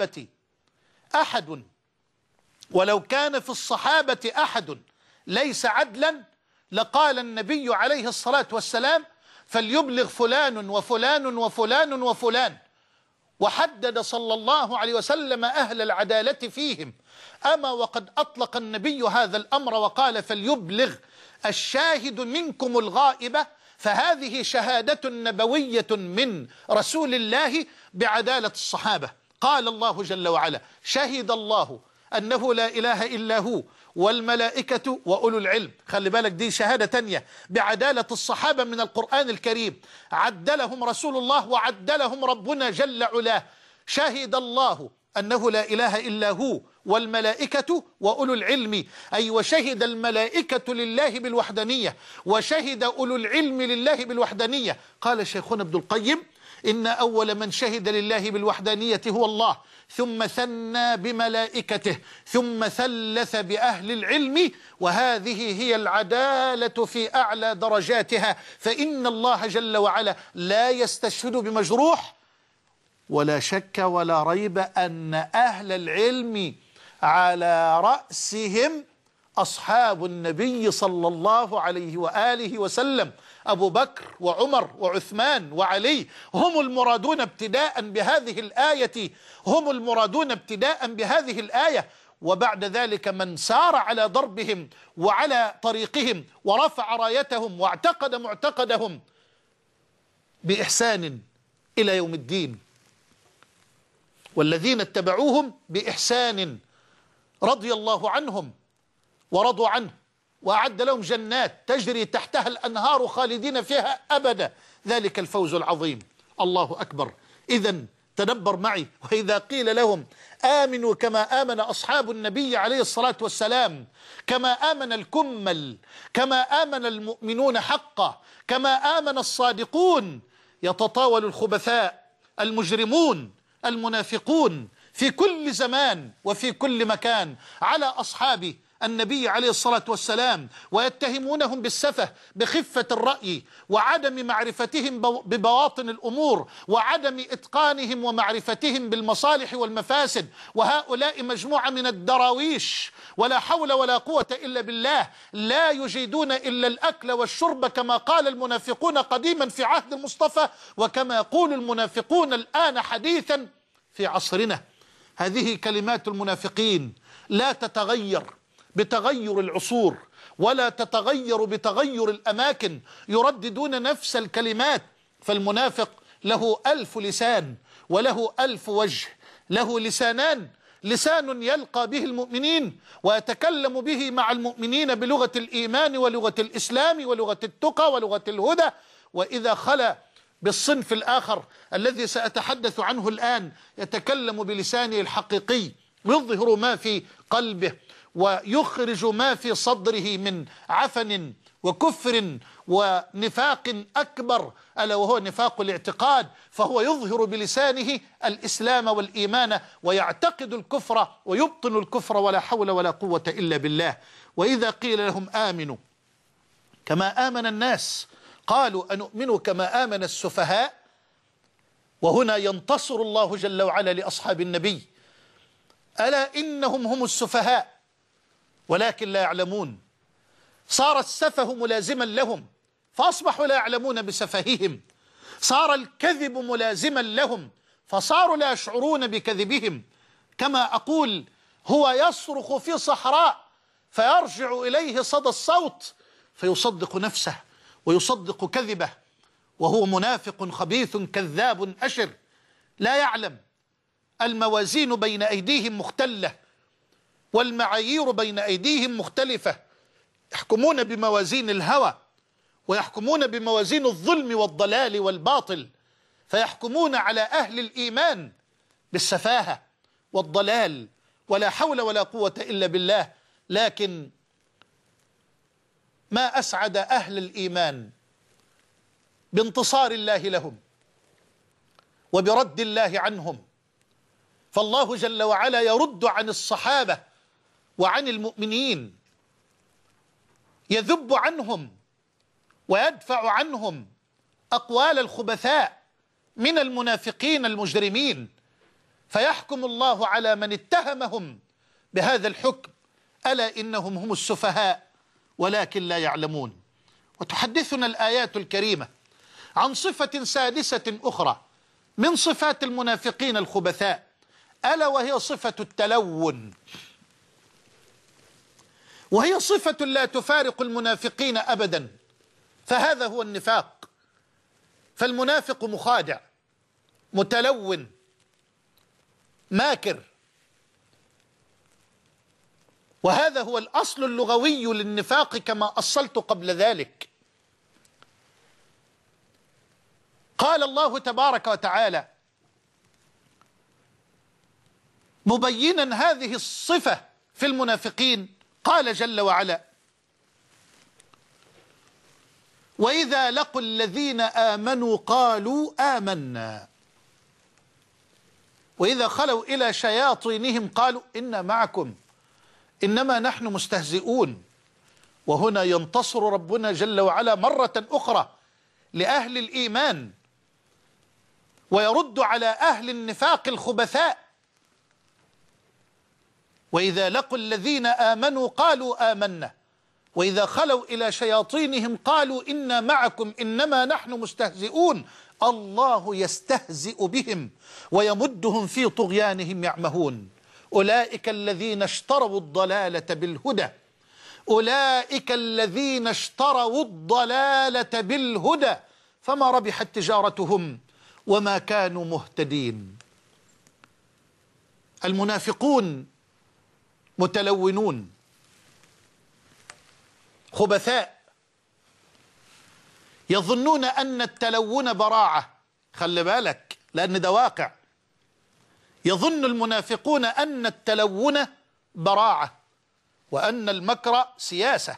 [SPEAKER 1] الصحابة أحد ليس عدلا لقال النبي عليه الصلاة والسلام: فليبلغ فلان وفلان وفلان وفلان، وحدد صلى الله عليه وسلم أهل العدالة فيهم. أما وقد أطلق النبي هذا الأمر وقال: فليبلغ الشاهد منكم الغائب، فهذه شهادة نبوية من رسول الله بعدالة الصحابة. قال الله جل وعلا: شهد الله أنه لا إله إلا هو والملائكة وأولو العلم. خلي بالك، دي شهادة تانية بعدالة الصحابة من القرآن الكريم، عدلهم رسول الله وعدلهم ربنا جل علاه. شهد الله أنه لا إله إلا هو والملائكة وأولو العلم، أي وشهد الملائكة لله بالوحدانية، وشهد أولو العلم لله بالوحدانية. قال شيخنا ابن القيم: إن أول من شهد لله بالوحدانية هو الله، ثم ثنى بملائكته، ثم ثلث بأهل العلم، وهذه هي العدالة في أعلى درجاتها. فإن الله جل وعلا لا يستشهد بمجروح، ولا شك ولا ريب أن أهل العلم على رأسهم أصحاب النبي صلى الله عليه وآله وسلم، أبو بكر وعمر وعثمان وعلي، هم المرادون ابتداء بهذه الآية، هم المرادون ابتداء بهذه الآية. وبعد ذلك من سار على ضربهم وعلى طريقهم ورفع رايتهم واعتقد معتقدهم بإحسان إلى يوم الدين. والذين اتبعوهم بإحسان رضي الله عنهم ورضوا عنه، وأعد لهم جنات تجري تحتها الأنهار خالدين فيها أبدا، ذلك الفوز العظيم. الله أكبر. إذن تدبر معي، وإذا قيل لهم آمنوا كما آمن أصحاب النبي عليه الصلاة والسلام، كما آمن الكمل، كما آمن المؤمنون حقا، كما آمن الصادقون، يتطاول الخبثاء المجرمون المنافقون في كل زمان وفي كل مكان على أصحاب النبي عليه الصلاة والسلام، ويتهمونهم بالسفه، بخفة الرأي، وعدم معرفتهم ببواطن الأمور، وعدم إتقانهم ومعرفتهم بالمصالح والمفاسد. وهؤلاء مجموعة من الدراويش، ولا حول ولا قوة إلا بالله، لا يجيدون إلا الأكل والشرب، كما قال المنافقون قديما في عهد المصطفى، وكما يقول المنافقون الآن حديثا في عصرنا. هذه كلمات المنافقين لا تتغير بتغير العصور، ولا تتغير بتغير الأماكن، يرددون نفس الكلمات. فالمنافق له 1000 لسان وله 1000 وجه، له لسانان: لسان يلقى به المؤمنين ويتكلم به مع المؤمنين بلغة الإيمان ولغة الإسلام ولغة التقى ولغة الهدى، وإذا خلا بالصنف الآخر الذي سأتحدث عنه الآن يتكلم بلسانه الحقيقي، يظهر ما في قلبه ويخرج ما في صدره من عفن وكفر ونفاق أكبر، ألا وهو نفاق الاعتقاد. فهو يظهر بلسانه الإسلام والإيمان ويعتقد الكفر ويبطن الكفر، ولا حول ولا قوة إلا بالله. وإذا قيل لهم آمنوا كما آمن الناس قالوا أنؤمن كما آمن السفهاء. وهنا ينتصر الله جل وعلا لأصحاب النبي: ألا إنهم هم السفهاء ولكن لا يعلمون. صار السفه ملازما لهم فأصبحوا لا يعلمون بسفههم، صار الكذب ملازما لهم فصاروا لا يشعرون بكذبهم. كما أقول: هو يصرخ في صحراء فيرجع إليه صدى الصوت فيصدق نفسه ويصدق كذبه، وهو منافق خبيث كذاب أشر. لا يعلم الموازين بين أيديهم مختلة والمعايير بين أيديهم مختلفة، يحكمون بموازين الهوى ويحكمون بموازين الظلم والضلال والباطل، فيحكمون على أهل الإيمان بالسفاهة والضلال، ولا حول ولا قوة إلا بالله. لكن ما أسعد أهل الإيمان بانتصار الله لهم وبرد الله عنهم، فالله جل وعلا يرد عن الصحابة وعن المؤمنين، يذب عنهم ويدفع عنهم أقوال الخبثاء من المنافقين المجرمين، فيحكم الله على من اتهمهم بهذا الحكم: ألا إنهم هم السفهاء ولكن لا يعلمون. وتحدثنا الآيات الكريمة عن صفة سادسة أخرى من صفات المنافقين الخبثاء، ألا وهي صفة التلون، وهي صفة لا تفارق المنافقين أبدا، فهذا هو النفاق. فالمنافق مخادع متلون ماكر، وهذا هو الأصل اللغوي للنفاق كما أصلت قبل ذلك. قال الله تبارك وتعالى مبينا هذه الصفة في المنافقين، قال جل وعلا: وإذا لقوا الذين آمنوا قالوا آمنا وإذا خلوا إلى شياطينهم قالوا إنا معكم إنما نحن مستهزئون. وهنا ينتصر ربنا جل وعلا مرة أخرى لأهل الإيمان ويرد على أهل النفاق الخبثاء: وإذا لقوا الذين آمنوا قالوا آمنا وإذا خلوا إلى شياطينهم قالوا إنا معكم إنما نحن مستهزئون. الله يستهزئ بهم ويمدهم في طغيانهم يعمهون. أولئك الذين اشتروا الضلالة بالهدى، أولئك الذين اشتروا الضلالة بالهدى فما ربحت تجارتهم وما كانوا مهتدين. المنافقون متلونون خبثاء، يظنون أن التلون براعة. خلي بالك، لأن ده واقع. يظن المنافقون أن التلون براعة، وأن المكر سياسة،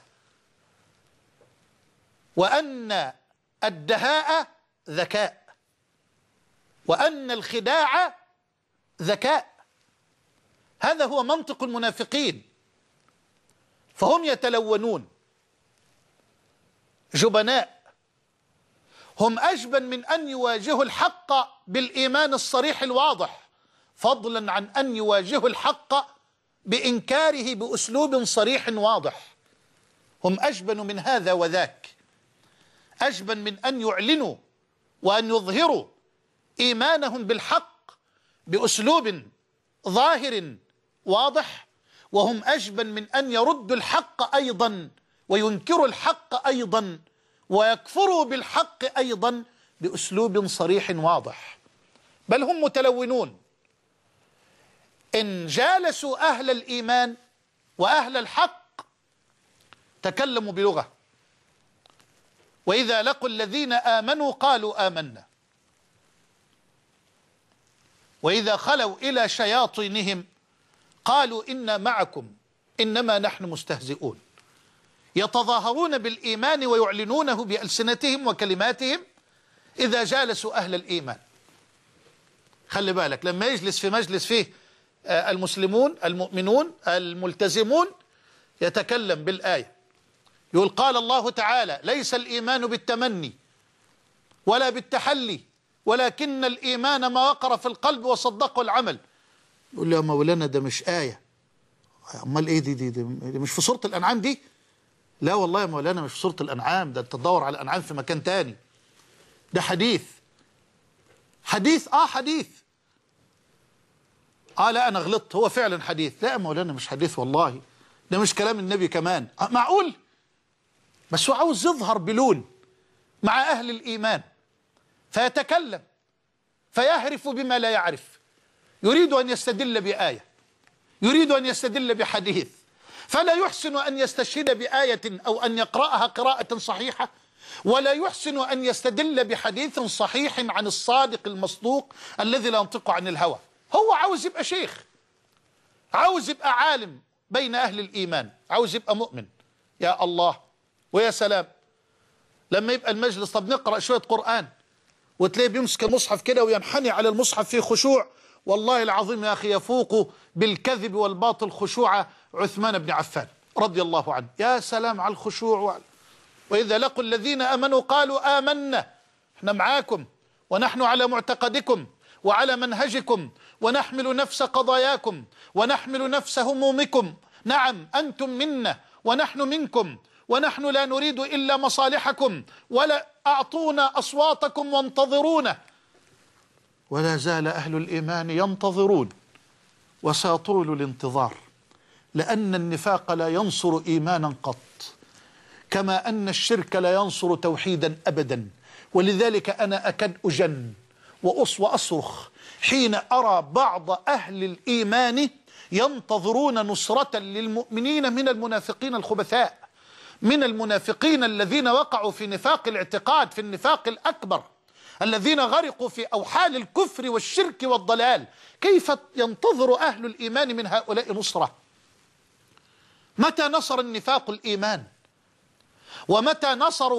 [SPEAKER 1] وأن الدهاء ذكاء، وأن الخداع ذكاء. هذا هو منطق المنافقين، فهم يتلونون جبناء. هم أجبن من أن يواجهوا الحق بالإيمان الصريح الواضح، فضلا عن أن يواجهوا الحق بإنكاره بأسلوب صريح واضح. هم أجبن من هذا وذاك، أجبن من أن يعلنوا وأن يظهروا إيمانهم بالحق بأسلوب ظاهر واضح، وهم أجبن من أن يردوا الحق أيضا وينكروا الحق أيضا ويكفروا بالحق أيضا بأسلوب صريح واضح. بل هم متلونون. إن جالسوا أهل الإيمان وأهل الحق تكلموا بلغة، وإذا لقوا الذين آمنوا قالوا آمنا، وإذا خلوا إلى شياطينهم قالوا إنا معكم إنما نحن مستهزئون. يتظاهرون بالإيمان ويعلنونه بألسنتهم وكلماتهم إذا جالسوا أهل الإيمان. خلي بالك، لما يجلس في مجلس فيه المسلمون المؤمنون الملتزمون يتكلم بالآية، يقول قال الله تعالى ليس الإيمان بالتمني ولا بالتحلي ولكن الإيمان ما وقر في القلب وصدقه العمل. يقول له يا مولانا ده مش آية. أمال إيه دي مش في سورة الأنعام دي؟ لا والله يا مولانا مش في سورة الأنعام، ده أنت تدور على الأنعام في مكان تاني، ده حديث. حديث حديث. لا أنا غلطت، هو فعلا حديث. لا يا مولانا مش حديث والله، ده مش كلام النبي كمان. معقول؟ بس هو عاوز يظهر بلون مع أهل الإيمان، فيتكلم فيهرف بما لا يعرف. يريد أن يستدل بآية، يريد أن يستدل بحديث، فلا يحسن أن يستشهد بآية أو أن يقرأها قراءة صحيحة، ولا يحسن أن يستدل بحديث صحيح عن الصادق المصدوق الذي لا ينطق عن الهوى. هو عاوز يبقى شيخ، عاوز يبقى عالم بين أهل الإيمان، عاوز يبقى مؤمن. يا الله ويا سلام لما يبقى المجلس طب نقرأ شوية قرآن وتلاقيه بيمسك المصحف كده وينحني على المصحف في خشوع. والله العظيم يا أخي يفوق بالكذب والباطل خشوع عثمان بن عفان رضي الله عنه. يا سلام على الخشوع. وإذا لقوا الذين آمنوا قالوا آمنا، احنا معاكم ونحن على معتقدكم وعلى منهجكم ونحمل نفس قضاياكم ونحمل نفس همومكم. نعم أنتم منا ونحن منكم، ونحن لا نريد إلا مصالحكم، ولا أعطونا أصواتكم وانتظرونا. ولا زال أهل الإيمان ينتظرون، وسيطول الانتظار، لأن النفاق لا ينصر إيمانا قط، كما أن الشرك لا ينصر توحيدا أبدا. ولذلك أنا أكاد أجن وأصرخ حين أرى بعض أهل الإيمان ينتظرون نصرة للمؤمنين من المنافقين الخبثاء، من المنافقين الذين وقعوا في نفاق الاعتقاد، في النفاق الأكبر، الذين غرقوا في أوحال الكفر والشرك والضلال. كيف ينتظر أهل الإيمان من هؤلاء نصرة؟ متى نصر النفاق الإيمان؟ ومتى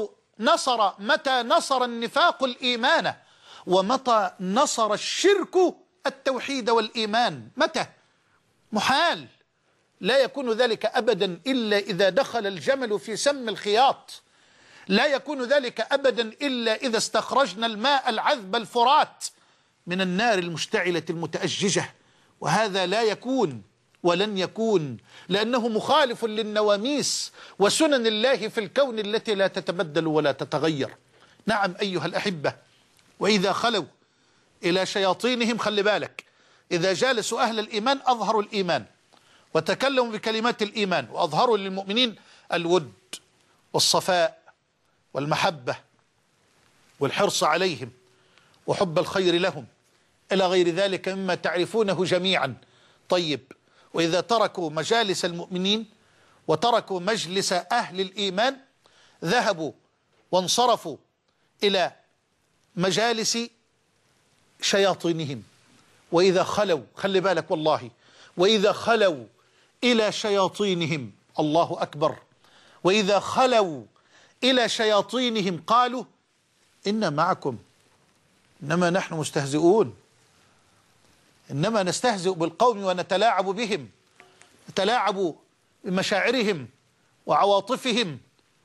[SPEAKER 1] متى نصر النفاق الإيمان؟ ومتى نصر الشرك التوحيد والإيمان؟ متى؟ محال. لا يكون ذلك أبدا إلا إذا دخل الجمل في سم الخياط، لا يكون ذلك أبدا إلا إذا استخرجنا الماء العذب الفرات من النار المشتعلة المتأججة. وهذا لا يكون ولن يكون، لأنه مخالف للنواميس وسنن الله في الكون التي لا تتبدل ولا تتغير. نعم أيها الأحبة، وإذا خلوا إلى شياطينهم، خلي بالك، إذا جالسوا أهل الإيمان أظهروا الإيمان وتكلموا بكلمات الإيمان، وأظهروا للمؤمنين الود والصفاء والمحبة والحرص عليهم وحب الخير لهم إلى غير ذلك مما تعرفونه جميعا. طيب، وإذا تركوا مجالس المؤمنين وتركوا مجلس أهل الإيمان ذهبوا وانصرفوا إلى مجالس شياطينهم، وإذا خلوا، خلي بالك والله، وإذا خلوا إلى شياطينهم، الله أكبر، وإذا خلوا إلى شياطينهم قالوا إنا معكم إنما نحن مستهزئون. إنما نستهزئ بالقوم ونتلاعب بهم، نتلاعب بمشاعرهم وعواطفهم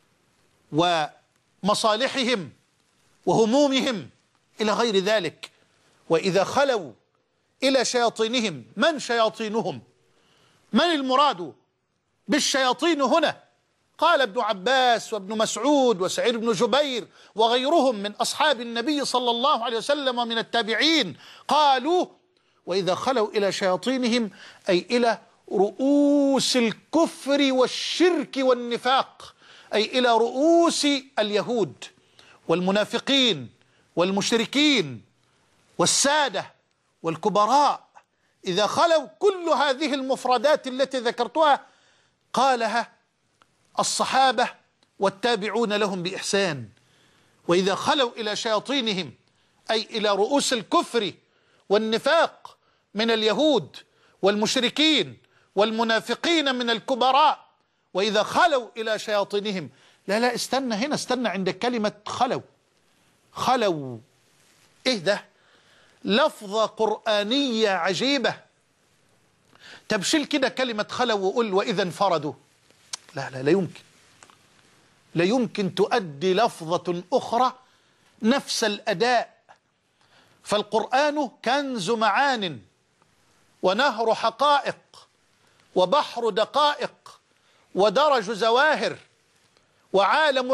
[SPEAKER 1] ومصالحهم وهمومهم إلى غير ذلك. وإذا خلوا إلى شياطينهم، من شياطينهم؟ من المراد بالشياطين هنا؟ قال ابن عباس وابن مسعود وسعيد بن جبير وغيرهم من أصحاب النبي صلى الله عليه وسلم ومن التابعين، قالوا وإذا خلوا إلى شياطينهم أي إلى رؤوس الكفر والشرك والنفاق، أي إلى رؤوس اليهود والمنافقين والمشركين والسادة والكبراء. إذا خلوا، كل هذه المفردات التي ذكرتها قالها الصحابة والتابعون لهم بإحسان. وإذا خلوا إلى شياطينهم أي إلى رؤوس الكفر والنفاق من اليهود والمشركين والمنافقين من الكبراء. وإذا خلوا إلى شياطينهم، لا استنى هنا، استنى عند كلمة خلوا. خلوا إيه ده؟ لفظة قرآنية عجيبة. تبشل كده كلمة خلوا وقل وإذا انفردوا، لا يمكن، لا يمكن تؤدي لفظة أخرى نفس الأداء. فالقرآن كنز معان ونهر حقائق وبحر دقائق ودرج زواهر وعالم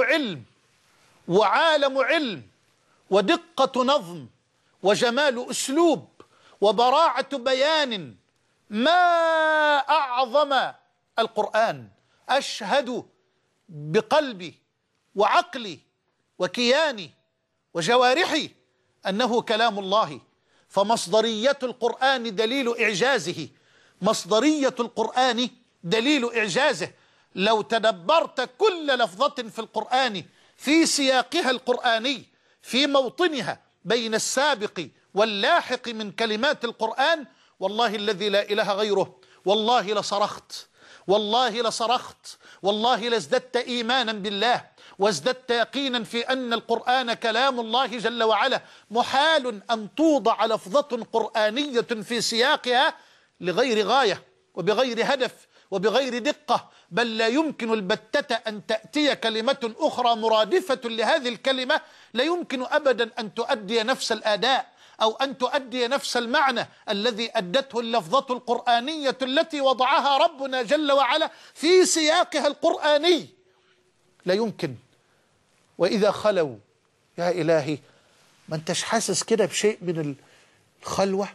[SPEAKER 1] علم ودقة نظم وجمال أسلوب وبراعة بيان. ما أعظم القرآن. أشهد بقلبي وعقلي وكياني وجوارحي أنه كلام الله. فمصدرية القرآن دليل إعجازه، مصدرية القرآن دليل إعجازه. لو تدبرت كل لفظة في القرآن في سياقها القرآني في موطنها بين السابق واللاحق من كلمات القرآن، والله الذي لا إله غيره، والله لصرخت، والله لصرخت، والله لازددت إيمانا بالله وازددت يقينا في أن القرآن كلام الله جل وعلا. محال أن توضع لفظة قرآنية في سياقها لغير غاية وبغير هدف وبغير دقة، بل لا يمكن البتة أن تأتي كلمة أخرى مرادفة لهذه الكلمة، لا يمكن أبدا أن تؤدي نفس الأداء أو أن تؤدي نفس المعنى الذي أدته اللفظة القرآنية التي وضعها ربنا جل وعلا في سياقها القرآني، لا يمكن. وإذا خلوا، يا إلهي، ما أنتش حاسس كده بشيء من الخلوة،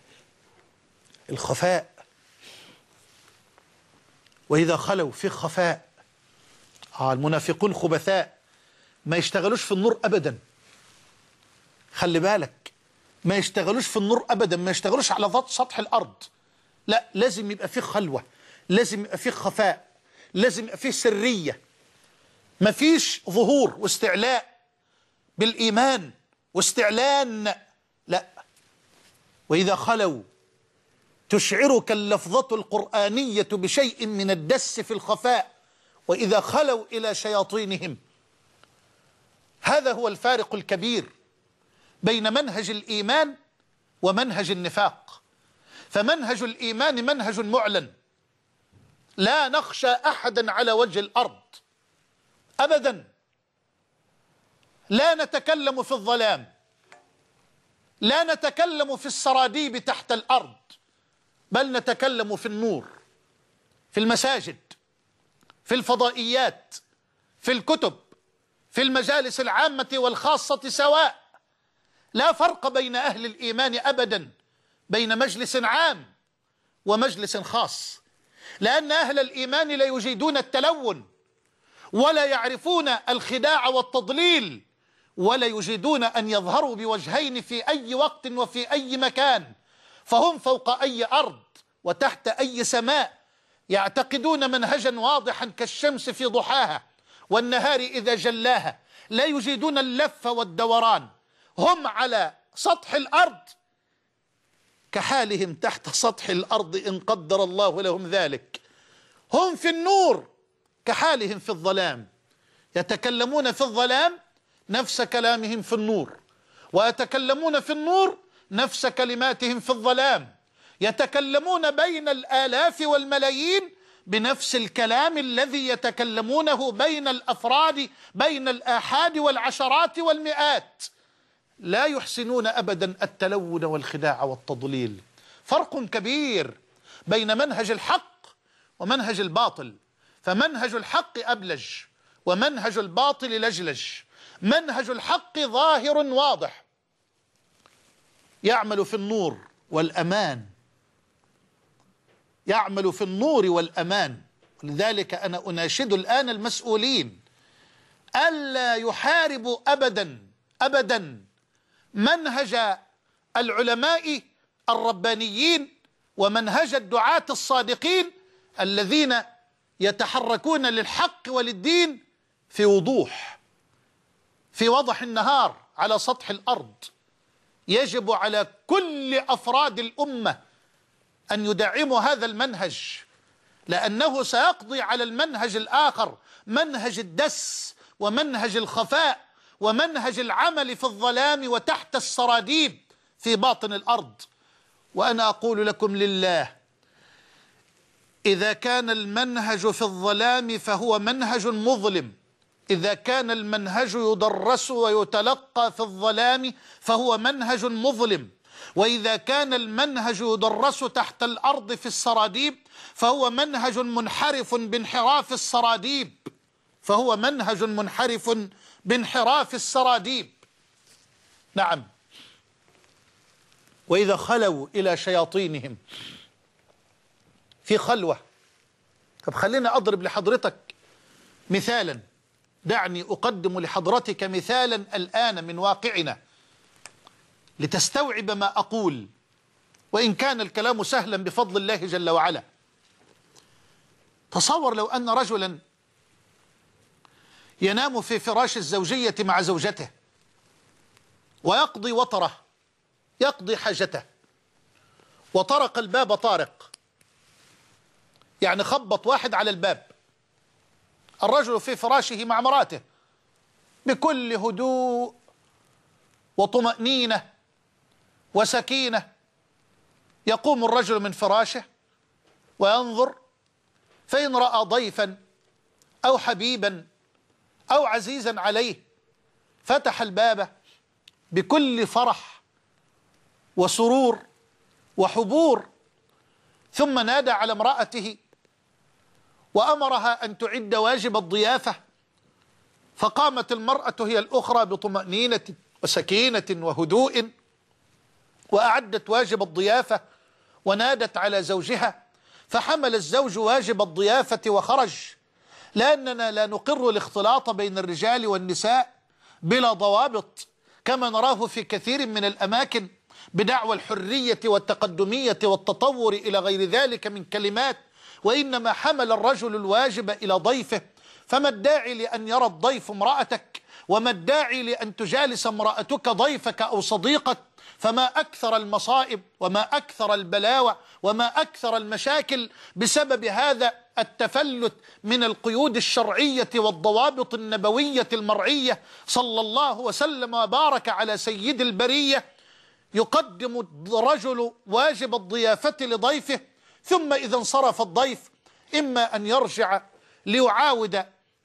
[SPEAKER 1] الخفاء؟ وإذا خلوا في خفاء. المنافقون خبثاء، ما يشتغلوش في النور أبدا، خلي بالك، ما يشتغلوش في النور أبدا، ما يشتغلوش على سطح الأرض، لا، لازم يبقى فيه خلوة، لازم يبقى فيه خفاء، لازم يبقى فيه سرية، ما فيش ظهور واستعلاء بالإيمان واستعلان، لا. وإذا خلوا تشعرك اللفظة القرآنية بشيء من الدس في الخفاء. وإذا خلوا إلى شياطينهم. هذا هو الفارق الكبير بين منهج الإيمان ومنهج النفاق. فمنهج الإيمان منهج معلن، لا نخشى أحدا على وجه الأرض أبدا، لا نتكلم في الظلام، لا نتكلم في السراديب تحت الأرض، بل نتكلم في النور، في المساجد، في الفضائيات، في الكتب، في المجالس العامة والخاصة سواء. لا فرق بين أهل الإيمان أبدا بين مجلس عام ومجلس خاص، لأن أهل الإيمان لا يجيدون التلون ولا يعرفون الخداع والتضليل ولا يجيدون أن يظهروا بوجهين في أي وقت وفي أي مكان، فهم فوق أي أرض وتحت أي سماء، يعتقدون منهجا واضحا كالشمس في ضحاها والنهار إذا جلاها، لا يجيدون اللف والدوران، هم على سطح الأرض كحالهم تحت سطح الأرض إن قدر الله لهم ذلك. هم في النور كحالهم في الظلام، يتكلمون في الظلام نفس كلامهم في النور، ويتكلمون في النور نفس كلماتهم في الظلام، يتكلمون بين الآلاف والملايين بنفس الكلام الذي يتكلمونه بين الأفراد، بين الآحاد والعشرات والمئات. لا يحسنون أبدا التلون والخداع والتضليل. فرق كبير بين منهج الحق ومنهج الباطل، فمنهج الحق أبلج ومنهج الباطل لجلج. منهج الحق ظاهر واضح، يعمل في النور والأمان، يعمل في النور والأمان. لذلك أنا أناشد الآن المسؤولين ألا يحاربوا أبدا أبدا منهج العلماء الربانيين ومنهج الدعاة الصادقين الذين يتحركون للحق وللدين في وضوح، في وضح النهار على سطح الأرض. يجب على كل أفراد الأمة أن يدعموا هذا المنهج، لأنه سيقضي على المنهج الآخر، منهج الدس ومنهج الخفاء ومنهج العمل في الظلام وتحت السراديب في باطن الأرض. وأنا أقول لكم لله، إذا كان المنهج في الظلام فهو منهج مظلم، إذا كان المنهج يدرس ويتلقى في الظلام فهو منهج مظلم، وإذا كان المنهج يدرس تحت الأرض في السراديب فهو منهج منحرف بانحراف السراديب، فهو منهج منحرف بانحراف السراديب. نعم. وإذا خلوا إلى شياطينهم في خلوة. طب خلينا أضرب لحضرتك مثالا، دعني أقدم لحضرتك مثالا الآن من واقعنا لتستوعب ما أقول، وإن كان الكلام سهلا بفضل الله جل وعلا. تصور لو أن رجلا ينام في فراش الزوجية مع زوجته ويقضي وطره، يقضي حاجته، وطرق الباب طارق، يعني خبط واحد على الباب، الرجل في فراشه مع مراته بكل هدوء وطمأنينة وسكينة، يقوم الرجل من فراشه وينظر، فإن رأى ضيفا أو حبيبا أو عزيزا عليه فتح الباب بكل فرح وسرور وحبور، ثم نادى على امرأته وأمرها أن تعد واجب الضيافة، فقامت المرأة هي الأخرى بطمأنينة وسكينة وهدوء وأعدت واجب الضيافة ونادت على زوجها، فحمل الزوج واجب الضيافة وخرج، لأننا لا نقر الاختلاط بين الرجال والنساء بلا ضوابط كما نراه في كثير من الأماكن بدعوى الحرية والتقدمية والتطور إلى غير ذلك من كلمات، وإنما حمل الرجل الواجب إلى ضيفه. فما الداعي لأن يرى الضيف امرأتك، وما الداعي لأن تجالس امرأتك ضيفك أو صديقك؟ فما أكثر المصائب وما أكثر البلاوى وما أكثر المشاكل بسبب هذا التفلت من القيود الشرعية والضوابط النبوية المرعية. صلى الله وسلم وبارك على سيد البرية، يقدم الرجل واجب الضيافة لضيفه، ثم إذا انصرف الضيف إما أن يرجع ليعاود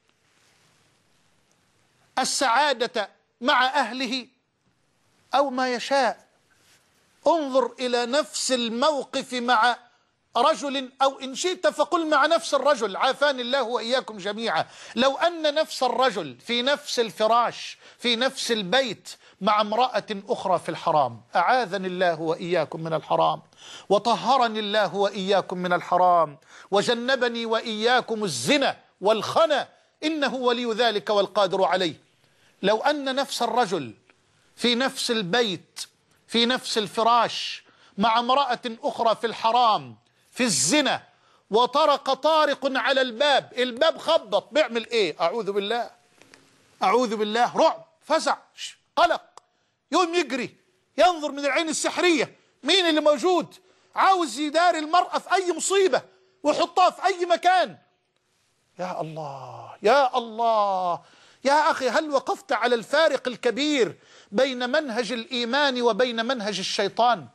[SPEAKER 1] السعادة مع أهله أو ما يشاء. انظر إلى نفس الموقف مع رجل، أو إن شئت فقل مع نفس الرجل، عافاني الله وإياكم جميعا. لو أن نفس الرجل في نفس الفراش في نفس البيت مع امرأة أخرى في الحرام، أعاذني الله وإياكم من الحرام، وطهرني الله وإياكم من الحرام، وجنبني وإياكم الزنا والخنا، إنه ولي ذلك والقادر عليه. لو أن نفس الرجل في نفس البيت في نفس الفراش مع امرأة أخرى في الحرام في الزنا، وطرق طارق على الباب، الباب خبط، بيعمل إيه؟ أعوذ بالله، أعوذ بالله، رعب، فزع، قلق، يوم يجري ينظر من العين السحرية مين اللي موجود، عاوز يداري المرأة في أي مصيبة ويحطها في أي مكان. يا الله يا الله يا أخي، هل وقفت على الفارق الكبير بين منهج الإيمان وبين منهج الشيطان؟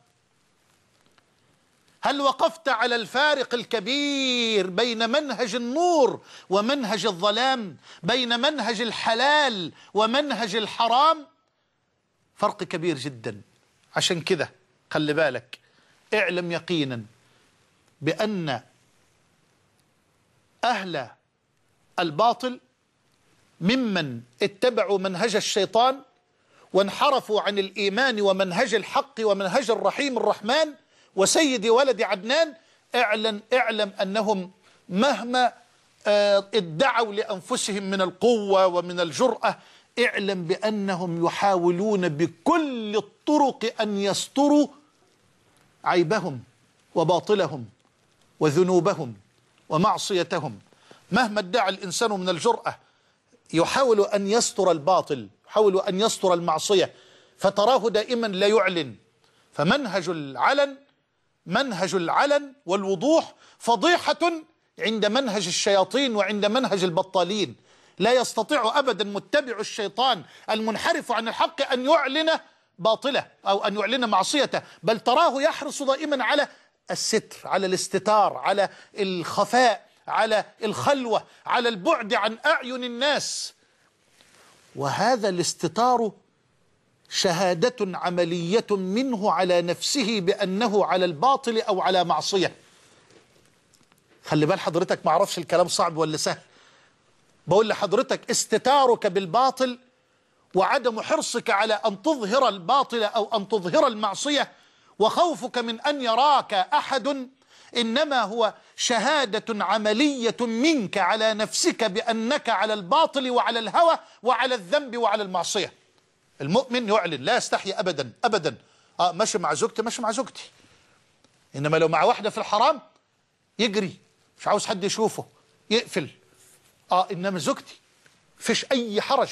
[SPEAKER 1] هل وقفت على الفارق الكبير بين منهج النور ومنهج الظلام، بين منهج الحلال ومنهج الحرام؟ فرق كبير جدا. عشان كده خلي بالك، اعلم يقينا بأن أهل الباطل ممن اتبعوا منهج الشيطان وانحرفوا عن الإيمان ومنهج الحق ومنهج الرحيم الرحمن وسيد ولد عدنان. اعلم أنهم مهما ادعوا لأنفسهم من القوة ومن الجرأة، اعلم بأنهم يحاولون بكل الطرق أن يستروا عيبهم وباطلهم وذنوبهم ومعصيتهم. مهما ادعى الإنسان من الجرأة يحاول أن يستر الباطل، يحاول أن يستر المعصية، فتراه دائما لا يعلن. فمنهج العلن والوضوح فضيحة عند منهج الشياطين وعند منهج البطالين. لا يستطيع أبدا متبع الشيطان المنحرف عن الحق أن يعلن باطله أو أن يعلن معصيته، بل تراه يحرص دائما على الستر، على الاستتار، على الخفاء، على الخلوة، على البعد عن أعين الناس. وهذا الاستتار شهادة عملية منه على نفسه بأنه على الباطل أو على معصية. خلي بال حضرتك، ما اعرفش الكلام صعب ولا سهل. بقول لحضرتك استتارك بالباطل وعدم حرصك على أن تظهر الباطل أو أن تظهر المعصية وخوفك من أن يراك أحد إنما هو شهادة عملية منك على نفسك بأنك على الباطل وعلى الهوى وعلى الذنب وعلى المعصية. المؤمن يعلن، لا يستحي أبدا أبدا. ماشي مع زوجتي، ماشي مع زوجتي. إنما لو مع واحدة في الحرام يجري، مش عاوز حد يشوفه، يقفل. إنما زوجتي فيش أي حرج.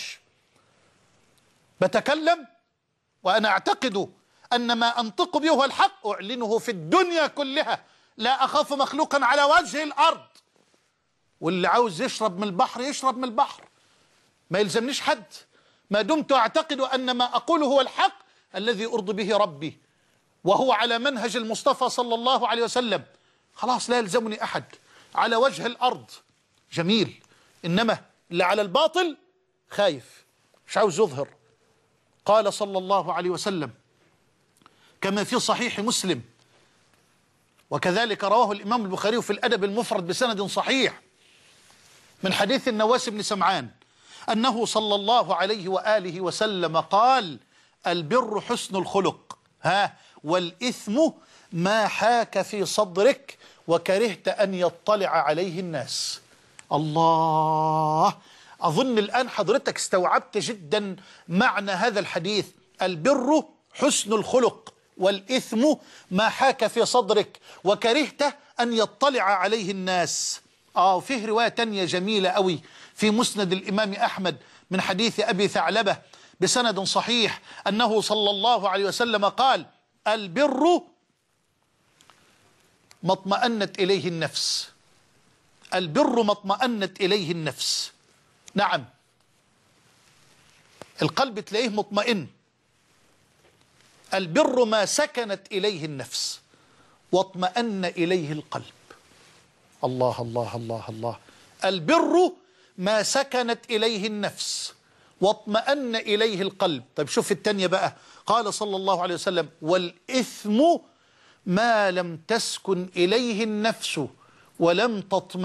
[SPEAKER 1] بتكلم وأنا أعتقد أن ما أنطق به هو الحق، أعلنه في الدنيا كلها، لا أخاف مخلوقا على وجه الأرض. واللي عاوز يشرب من البحر يشرب من البحر، ما يلزمنيش حد، ما دمت أعتقد أن ما أقوله هو الحق الذي أرضي به ربي وهو على منهج المصطفى صلى الله عليه وسلم. خلاص لا يلزمني أحد على وجه الأرض. جميل. إنما اللي على الباطل خايف، مش عاوز يظهر. قال صلى الله عليه وسلم كما في صحيح مسلم، وكذلك رواه الإمام البخاري في الأدب المفرد بسند صحيح من حديث النواس بن سمعان أنه صلى الله عليه وآله وسلم قال: البر حسن الخلق، والإثم ما حاك في صدرك وكرهت أن يطلع عليه الناس. الله، أظن الآن حضرتك استوعبت جدا معنى هذا الحديث. البر حسن الخلق والإثم ما حاك في صدرك وكرهت أن يطلع عليه الناس. وفيه رواية تانية جميلة قوي في مسند الإمام أحمد من حديث أبي ثعلبة بسند صحيح أنه صلى الله عليه وسلم قال: البر ما اطمأنت إليه النفس. البر ما اطمأنت إليه النفس. نعم، القلب تلاقيه مطمئن. البر ما سكنت إليه النفس واطمأن إليه القلب. الله الله الله الله. البر ما سكنت إليه النفس واطمأن إليه القلب. طيب شوف التانية بقى، قال صلى الله عليه وسلم: والإثم ما لم تسكن إليه النفس ولم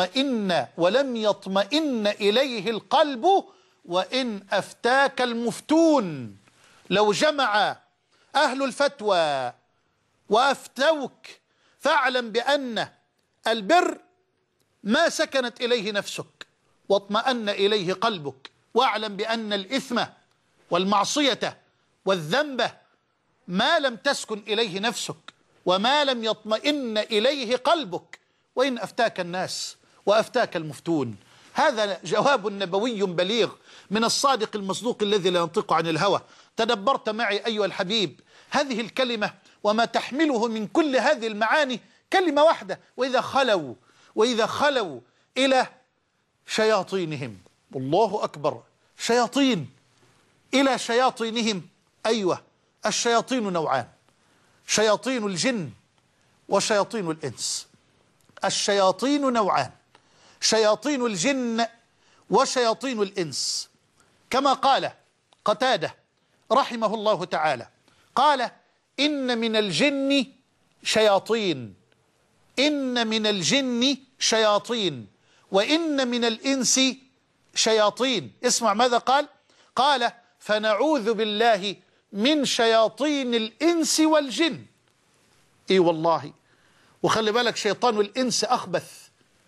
[SPEAKER 1] يطمئن إليه القلب وإن أفتاك المفتون. لو جمع أهل الفتوى وأفتوك فاعلم بأن البر ما سكنت إليه نفسك واطمأن إليه قلبك، واعلم بأن الإثم والمعصية والذنب ما لم تسكن إليه نفسك وما لم يطمئن إليه قلبك وإن أفتاك الناس وأفتاك المفتون. هذا جواب نبوي بليغ من الصادق المصدوق الذي لا ينطق عن الهوى. تدبرت معي أيها الحبيب هذه الكلمة وما تحمله من كل هذه المعاني، كلمة واحدة: وإذا خلوا إلى شياطينهم. الله أكبر، شياطين، إلى شياطينهم. أيوة، الشياطين نوعان: شياطين الجن وشياطين الإنس. الشياطين نوعان: شياطين الجن وشياطين الإنس. كما قال قتادة رحمه الله تعالى، قال: إن من الجن شياطين، إن من الجن شياطين، وإن من الإنس شياطين. اسمع ماذا قال؟ قال: فنعوذ بالله من شياطين الإنس والجن. إي والله. وخلي بالك، شيطان الإنس أخبث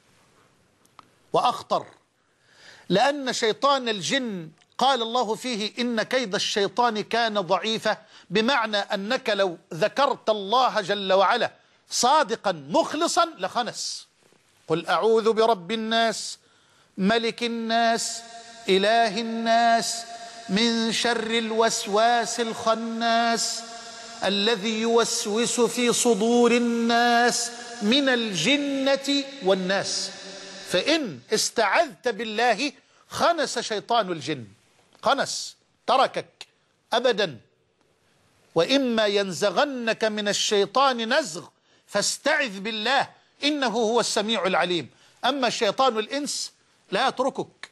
[SPEAKER 1] وأخطر، لأن شيطان الجن قال الله فيه: إن كيد الشيطان كان ضعيفا، بمعنى أنك لو ذكرت الله جل وعلا صادقا مخلصا لخنس. قل أعوذ برب الناس ملك الناس إله الناس من شر الوسواس الخناس الذي يوسوس في صدور الناس من الجنة والناس. فإن استعذت بالله خنس شيطان الجن، خنس، تركك أبدا. وإما ينزغنك من الشيطان نزغ فاستعذ بالله إنه هو السميع العليم. أما شيطان الإنس لا يتركك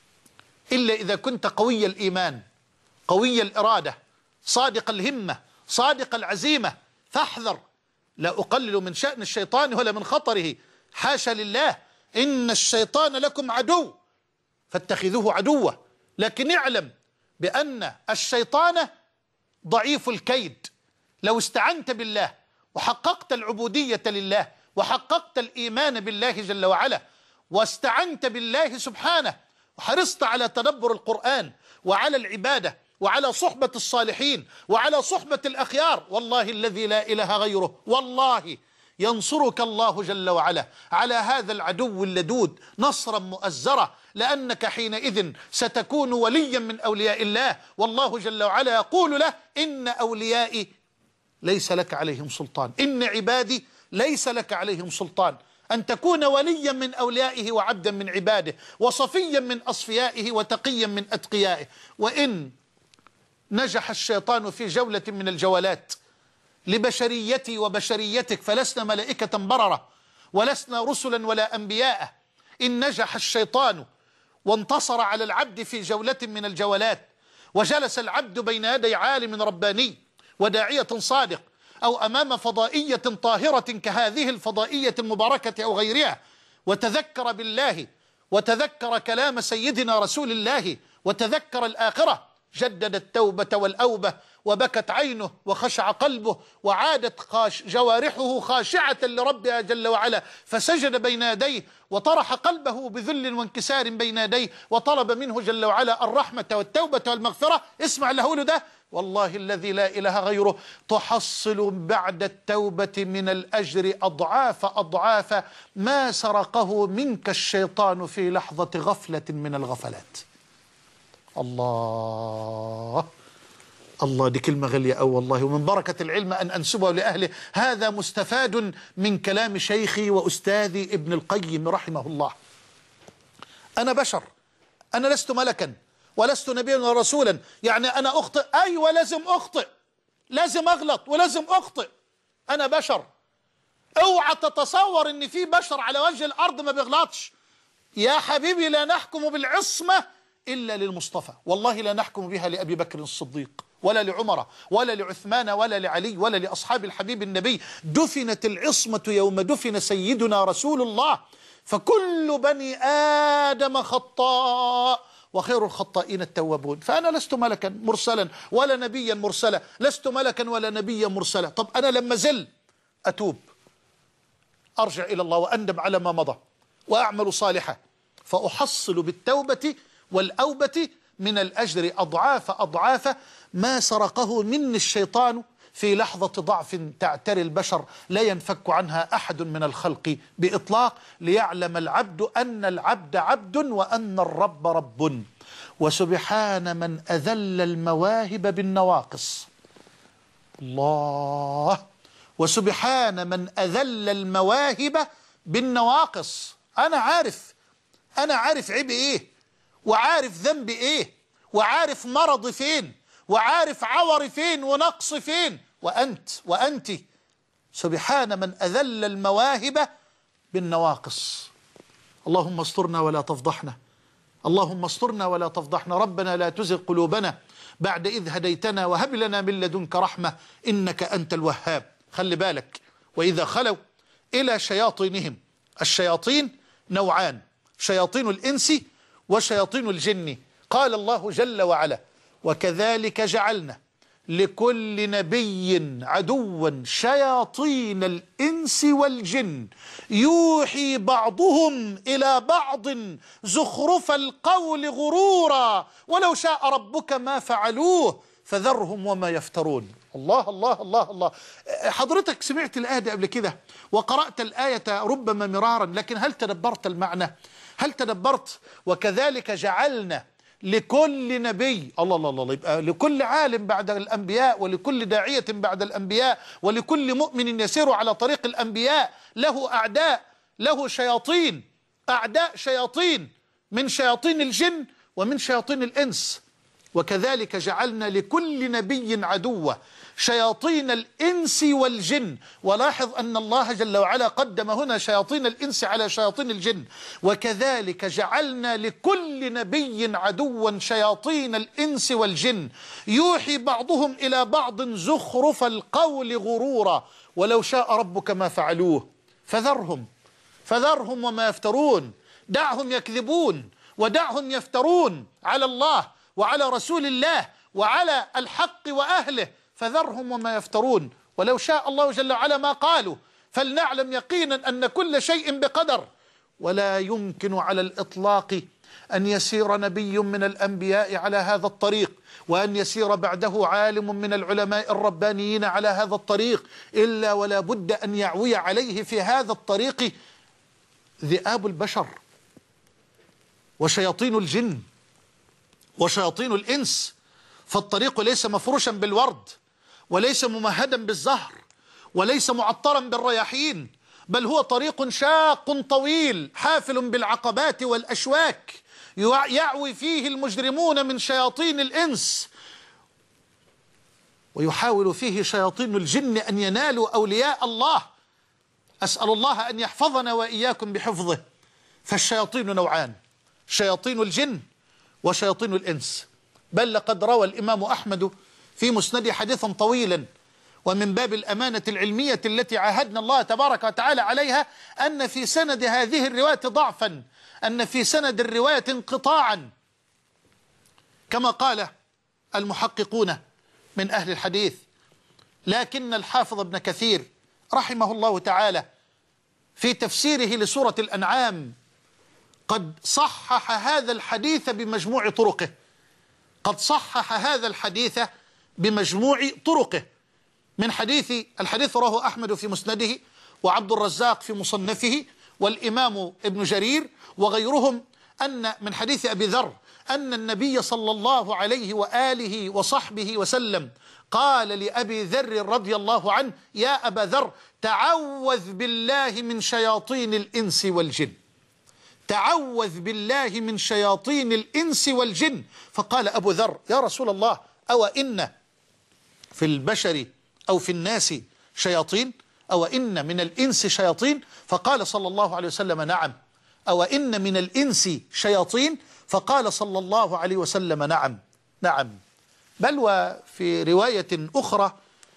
[SPEAKER 1] إلا إذا كنت قوي الإيمان، قوي الإرادة، صادق الهمة، صادق العزيمة. فاحذر. لا أقلل من شأن الشيطان ولا من خطره، حاشا لله. إن الشيطان لكم عدو فاتخذوه عدوا، لكن اعلم بأن الشيطان ضعيف الكيد. لو استعنت بالله وحققت العبودية لله وحققت الإيمان بالله جل وعلا واستعنت بالله سبحانه وحرصت على تدبر القرآن وعلى العبادة وعلى صحبة الصالحين وعلى صحبة الأخيار، والله الذي لا إله غيره، والله ينصرك الله جل وعلا على هذا العدو اللدود نصرا مؤزرا، لأنك حينئذ ستكون وليا من أولياء الله. والله جل وعلا يقول له: إن أوليائي ليس لك عليهم سلطان، إن عبادي ليس لك عليهم سلطان. أن تكون وليا من أوليائه وعبدا من عباده وصفيا من أصفيائه وتقيا من أتقيائه. وإن نجح الشيطان في جولة من الجولات لبشريتي وبشريتك، فلسنا ملائكة بررة ولسنا رسلا ولا أنبياء. إن نجح الشيطان وانتصر على العبد في جولة من الجولات وجلس العبد بين يدي عالم رباني وداعية صادق أو أمام فضائية طاهرة كهذه الفضائية المباركة أو غيرها، وتذكر بالله وتذكر كلام سيدنا رسول الله وتذكر الآخرة، جدد التوبة والأوبة وبكت عينه وخشع قلبه وعادت جوارحه خاشعة لربها جل وعلا، فسجد بين يديه وطرح قلبه بذل وانكسار بين يديه وطلب منه جل وعلا الرحمة والتوبة والمغفرة. اسمع اللي هقوله ده، والله الذي لا إله غيره: تحصل بعد التوبة من الأجر أضعاف أضعاف ما سرقه منك الشيطان في لحظة غفلة من الغفلات. الله الله، دي كلمة غالية أوي والله، ومن بركة العلم أن أنسبه لأهله. هذا مستفاد من كلام شيخي وأستاذي ابن القيم رحمه الله. أنا بشر، أنا لست ملكا ولست نبيا ولا رسولا، يعني أنا أخطئ، أيوة لازم أخطئ، لازم أغلط ولازم أخطئ، أنا بشر. اوعى تتصور ان في بشر على وجه الأرض ما بيغلطش. يا حبيبي لا نحكم بالعصمة إلا للمصطفى، والله لا نحكم بها لأبي بكر الصديق ولا لعمر ولا لعثمان ولا لعلي ولا لأصحاب الحبيب النبي. دفنت العصمة يوم دفن سيدنا رسول الله، فكل بني آدم خطاء وخير الخطائين التوابون. فأنا لست ملكا مرسلا ولا نبيا مرسلا، لست ملكا ولا نبيا مرسلا. طب أنا لما زل أتوب، أرجع إلى الله وأندم على ما مضى وأعمل صالحا، فأحصل بالتوبة والأوبة من الأجر أضعاف أضعاف ما سرقه مني الشيطان في لحظة ضعف تعتري البشر لا ينفك عنها أحد من الخلق بإطلاق، ليعلم العبد أن العبد عبد وأن الرب رب. وسبحان من أذل المواهب بالنواقص. الله. وسبحان من أذل المواهب بالنواقص. أنا عارف عيب إيه، وعارف ذنب إيه، وعارف مرض فين، وعارف عور فين ونقص فين، وأنت سبحان من أذل المواهب بالنواقص. اللهم استرنا ولا تفضحنا، اللهم استرنا ولا تفضحنا. ربنا لا تزغ قلوبنا بعد إذ هديتنا وهب لنا من لدنك رحمة إنك أنت الوهاب. خلي بالك، وإذا خلوا إلى شياطينهم. الشياطين نوعان، شياطين الإنس وشياطين الجن. قال الله جل وعلا: وكذلك جعلنا لكل نبي عدوا شياطين الإنس والجن يوحي بعضهم إلى بعض زخرف القول غرورا ولو شاء ربك ما فعلوه فذرهم وما يفترون. الله الله الله الله. حضرتك سمعت الآية دي قبل كده وقرأت الآية ربما مرارا، لكن هل تدبرت المعنى؟ هل تدبرت؟ وكذلك جعلنا لكل نبي، الله الله الله، يبقى لكل عالم بعد الأنبياء، ولكل داعية بعد الأنبياء، ولكل مؤمن يسير على طريق الأنبياء له أعداء، له شياطين، أعداء شياطين من شياطين الجن ومن شياطين الإنس. وكذلك جعلنا لكل نبي عدوا شياطين الإنس والجن. ولاحظ أن الله جل وعلا قدم هنا شياطين الإنس على شياطين الجن. وكذلك جعلنا لكل نبي عدوا شياطين الإنس والجن يوحي بعضهم إلى بعض زخرف القول غرورا ولو شاء ربك ما فعلوه فذرهم وما يفترون. دعهم يكذبون ودعهم يفترون على الله وعلى رسول الله وعلى الحق وأهله، فذرهم وما يفترون. ولو شاء الله جل وعلا ما قالوا. فلنعلم يقينا أن كل شيء بقدر، ولا يمكن على الإطلاق أن يسير نبي من الأنبياء على هذا الطريق، وأن يسير بعده عالم من العلماء الربانيين على هذا الطريق، إلا ولا بد أن يعوي عليه في هذا الطريق ذئاب البشر وشياطين الجن وشياطين الإنس. فالطريق ليس مفروشا بالورد، وليس ممهدا بالزهر، وليس معطرا بالرياحين، بل هو طريق شاق طويل حافل بالعقبات والأشواك يعوي فيه المجرمون من شياطين الإنس، ويحاول فيه شياطين الجن أن ينالوا أولياء الله. أسأل الله أن يحفظنا وإياكم بحفظه. فالشياطين نوعان، شياطين الجن وشياطين الإنس. بل لقد روى الإمام أحمد في مسند حديثا طويلا، ومن باب الأمانة العلمية التي عاهدنا الله تبارك وتعالى عليها، أن في سند هذه الرواية ضعفا، أن في سند الرواية انقطاعا، كما قال المحققون من أهل الحديث. لكن الحافظ ابن كثير رحمه الله تعالى في تفسيره لسورة الأنعام قد صحح هذا الحديث بمجموع طرقه، قد صحح هذا الحديث بمجموع طرقه. من الحديث رواه أحمد في مسنده، وعبد الرزاق في مصنفه، والإمام ابن جرير وغيرهم، أن من حديث أبي ذر أن النبي صلى الله عليه وآله وصحبه وسلم قال لأبي ذر رضي الله عنه: يا أبا ذر، تعوذ بالله من شياطين الإنس والجن، تعوذ بالله من شياطين الإنس والجن. فقال أبو ذر: يا رسول الله، أو إن في البشر أو في الناس شياطين؟ أو إن من الإنس شياطين؟ فقال صلى الله عليه وسلم: نعم. أو إن من الإنس شياطين؟ فقال صلى الله عليه وسلم: نعم نعم. بل وفي رواية أخرى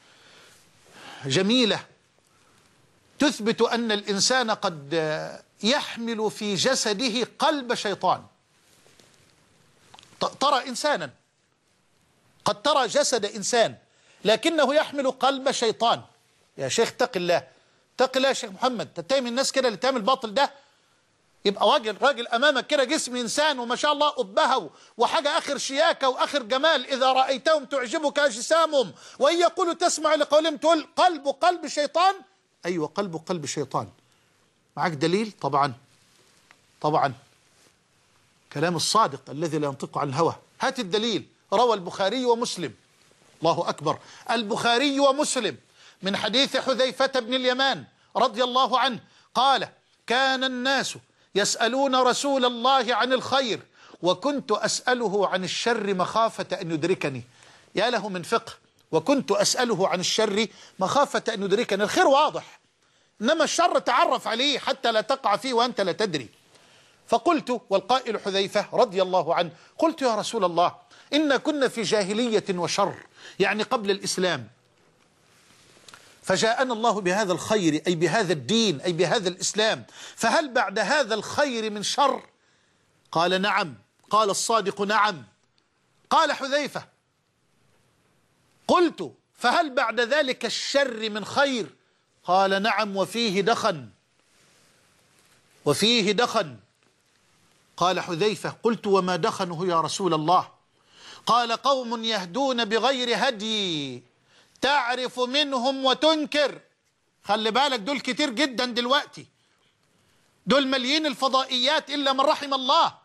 [SPEAKER 1] جميلة تثبت أن الإنسان قد يحمل في جسده قلب شيطان. ترى إنسانا قد ترى جسد إنسان لكنه يحمل قلب شيطان. يا شيخ اتق الله، اتق الله يا شيخ محمد، تتهم الناس كده اللي تعمل باطل ده. يبقى راجل أمامك كده جسم إنسان وما شاء الله أبهه وحاجة آخر شياكة وآخر جمال، إذا رأيتهم تعجبك أجسامهم وإن يقولوا تسمع لقولهم تقول قلب شيطان. أيوة قلب شيطان. معك دليل؟ طبعا كلام الصادق الذي لا ينطق عن الهوى. هات الدليل. روى البخاري ومسلم، الله أكبر، البخاري ومسلم من حديث حذيفة بن اليمان رضي الله عنه قال: كان الناس يسألون رسول الله عن الخير وكنت أسأله عن الشر مخافة أن يدركني. يا له من فقه. وكنت أسأله عن الشر مخافة أن يدركني. الخير واضح، إنما الشر تعرف عليه حتى لا تقع فيه وأنت لا تدري. فقلت، والقائل حذيفة رضي الله عنه، قلت يا رسول الله إن كنا في جاهلية وشر، يعني قبل الإسلام، فجاءنا الله بهذا الخير أي بهذا الدين أي بهذا الإسلام، فهل بعد هذا الخير من شر؟ قال نعم. قال الصادق نعم. قال حذيفة: قلت فهل بعد ذلك الشر من خير؟ قال نعم وفيه دخن. قال حذيفة: قلت وما دخنه يا رسول الله؟ قال: قوم يهدون بغير هدي تعرف منهم وتنكر. خلي بالك، دول كتير جدا دلوقتي، دول مليين الفضائيات إلا من رحم الله.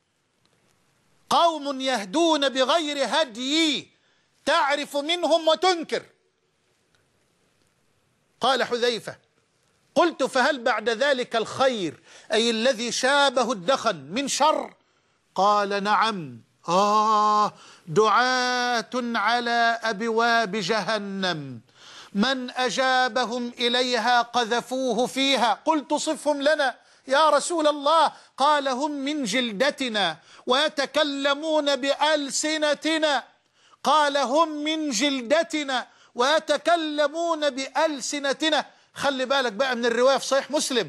[SPEAKER 1] قوم يهدون بغير هدي تعرف منهم وتنكر. قال حذيفة: قلت فهل بعد ذلك الخير أي الذي شابه الدخن من شر؟ قال نعم. دعاة على أبواب جهنم من أجابهم إليها قذفوه فيها. قلت صفهم لنا يا رسول الله. قال: هم من جلدتنا ويتكلمون بألسنتنا. قال: هم من جلدتنا ويتكلمون بألسنتنا. خلي بالك بقى من الرواية في صحيح مسلم،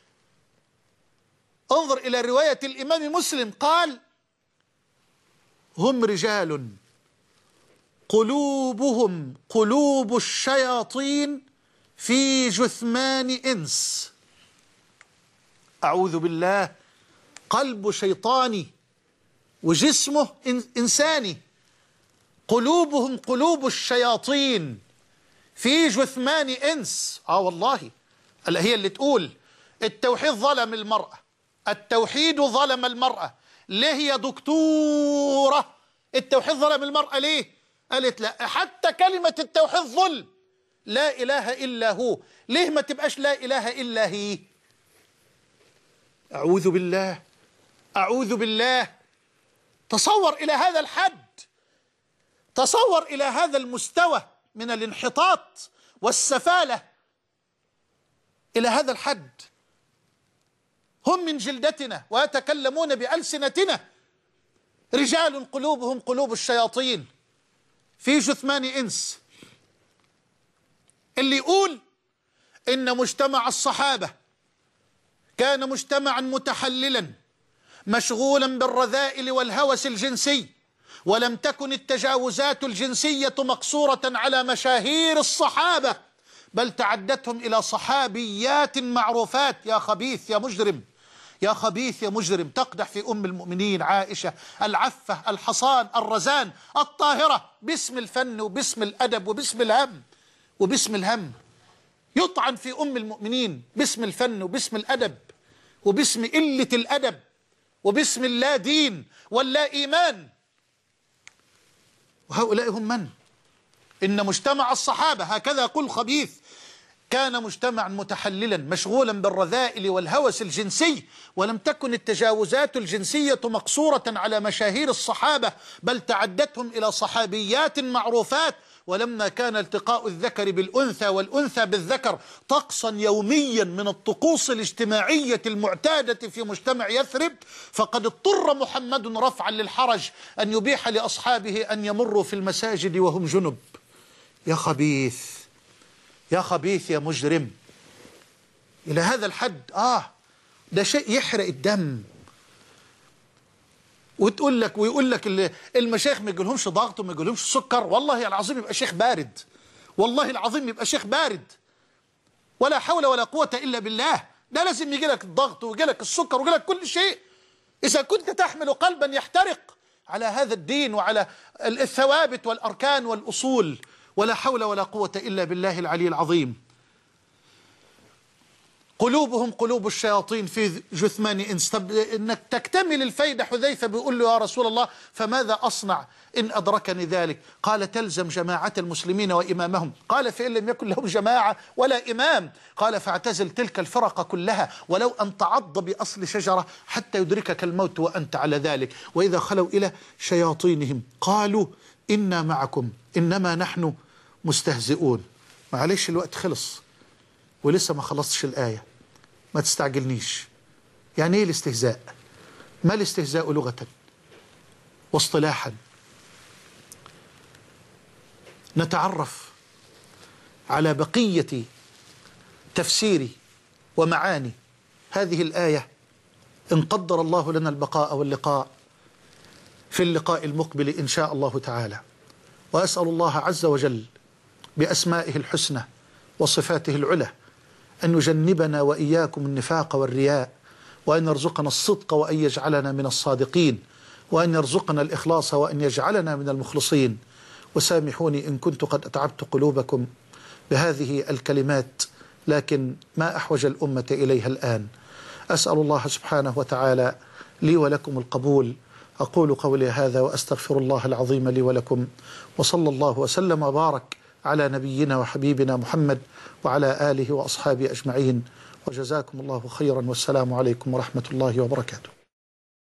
[SPEAKER 1] انظر إلى رواية الإمام مسلم، قال: هم رجال قلوبهم قلوب الشياطين في جثمان إنس. أعوذ بالله، قلب شيطاني وجسمه إنساني، قلوبهم قلوب الشياطين في جثمان إنس. والله هي اللي تقول التوحيد ظلم المرأة، التوحيد ظلم المرأة. ليه يا دكتورة التوحيد ظلم المرأة ليه؟ قالت لا، حتى كلمة التوحيد ظلم، لا إله إلا هو، ليه ما تبقاش لا إله إلا هي؟ أعوذ بالله، أعوذ بالله. تصور إلى هذا الحد، تصور إلى هذا المستوى من الانحطاط والسفالة، إلى هذا الحد. هم من جلدتنا ويتكلمون بألسنتنا، رجال قلوبهم قلوب الشياطين في جثمان إنس. اللي يقول إن مجتمع الصحابة كان مجتمعا متحللا مشغولا بالرذائل والهوس الجنسي، ولم تكن التجاوزات الجنسية مقصورة على مشاهير الصحابة، بل تعدتهم إلى صحابيات معروفات. يا خبيث يا مجرم، يا خبيث يا مجرم، تقدح في أم المؤمنين عائشة العفة الحصان الرزان الطاهرة باسم الفن وباسم الأدب وباسم الهم وباسم الهم. يطعن في أم المؤمنين باسم الفن وباسم الأدب وباسم قلة الأدب وباسم اللا دين واللا إيمان. وهؤلاء هم من؟ إن مجتمع الصحابة، هكذا يقول خبيث، كان مجتمعا متحللا مشغولا بالرذائل والهوس الجنسي، ولم تكن التجاوزات الجنسية مقصورة على مشاهير الصحابة، بل تعدتهم إلى صحابيات معروفات. ولما كان التقاء الذكر بالأنثى والأنثى بالذكر طقسا يوميا من الطقوس الاجتماعية المعتادة في مجتمع يثرب، فقد اضطر محمد رفعا للحرج أن يبيح لأصحابه أن يمروا في المساجد وهم جنب. يا خبيث، يا خبيث يا مجرم، إلى هذا الحد. ده شيء يحرق الدم. وتقول لك ويقول لك المشايخ ما يجيلهمش ضغط وما يجيلهمش سكر. والله العظيم يبقى شيخ بارد، والله العظيم يبقى شيخ بارد، ولا حول ولا قوة إلا بالله. ده لازم يجي لك الضغط ويجي لك السكر ويجي لك كل شيء إذا كنت تحمل قلبا يحترق على هذا الدين وعلى الثوابت والأركان والأصول. ولا حول ولا قوة إلا بالله العلي العظيم. قلوبهم قلوب الشياطين في جثمان إنس. طب إنك تكتمل الفايدة، حذيفة بيقول له يا رسول الله فماذا أصنع إن أدركني ذلك؟ قال تلزم جماعة المسلمين وإمامهم. قال فإن لم يكن لهم جماعة ولا إمام قال فاعتزل تلك الفرق كلها ولو أن تعض بأصل شجرة حتى يدركك الموت وأنت على ذلك. وإذا خلوا إلى شياطينهم قالوا إنا معكم إنما نحن مستهزئون. معلش الوقت خلص ولسه ما خلصتش الآية، ما تستعجلنيش. يعني ايه الاستهزاء؟ ما الاستهزاء لغة واصطلاحا؟ نتعرف على بقية تفسير ومعاني هذه الآية إن قدر الله لنا البقاء واللقاء في اللقاء المقبل إن شاء الله تعالى. وأسأل الله عز وجل بأسمائه الحسنى وصفاته العلى أن يجنبنا وإياكم النفاق والرياء، وأن يرزقنا الصدق وأن يجعلنا من الصادقين، وأن يرزقنا الإخلاص وأن يجعلنا من المخلصين. وسامحوني إن كنت قد أتعبت قلوبكم بهذه الكلمات، لكن ما أحوج الأمة إليها الآن. أسأل الله سبحانه وتعالى لي ولكم القبول. أقول قولي هذا وأستغفر الله العظيم لي ولكم، وصلى الله وسلم وبارك على نبينا وحبيبنا محمد وعلى آله وأصحابه أجمعين، وجزاكم الله خيرا، والسلام عليكم ورحمة الله وبركاته.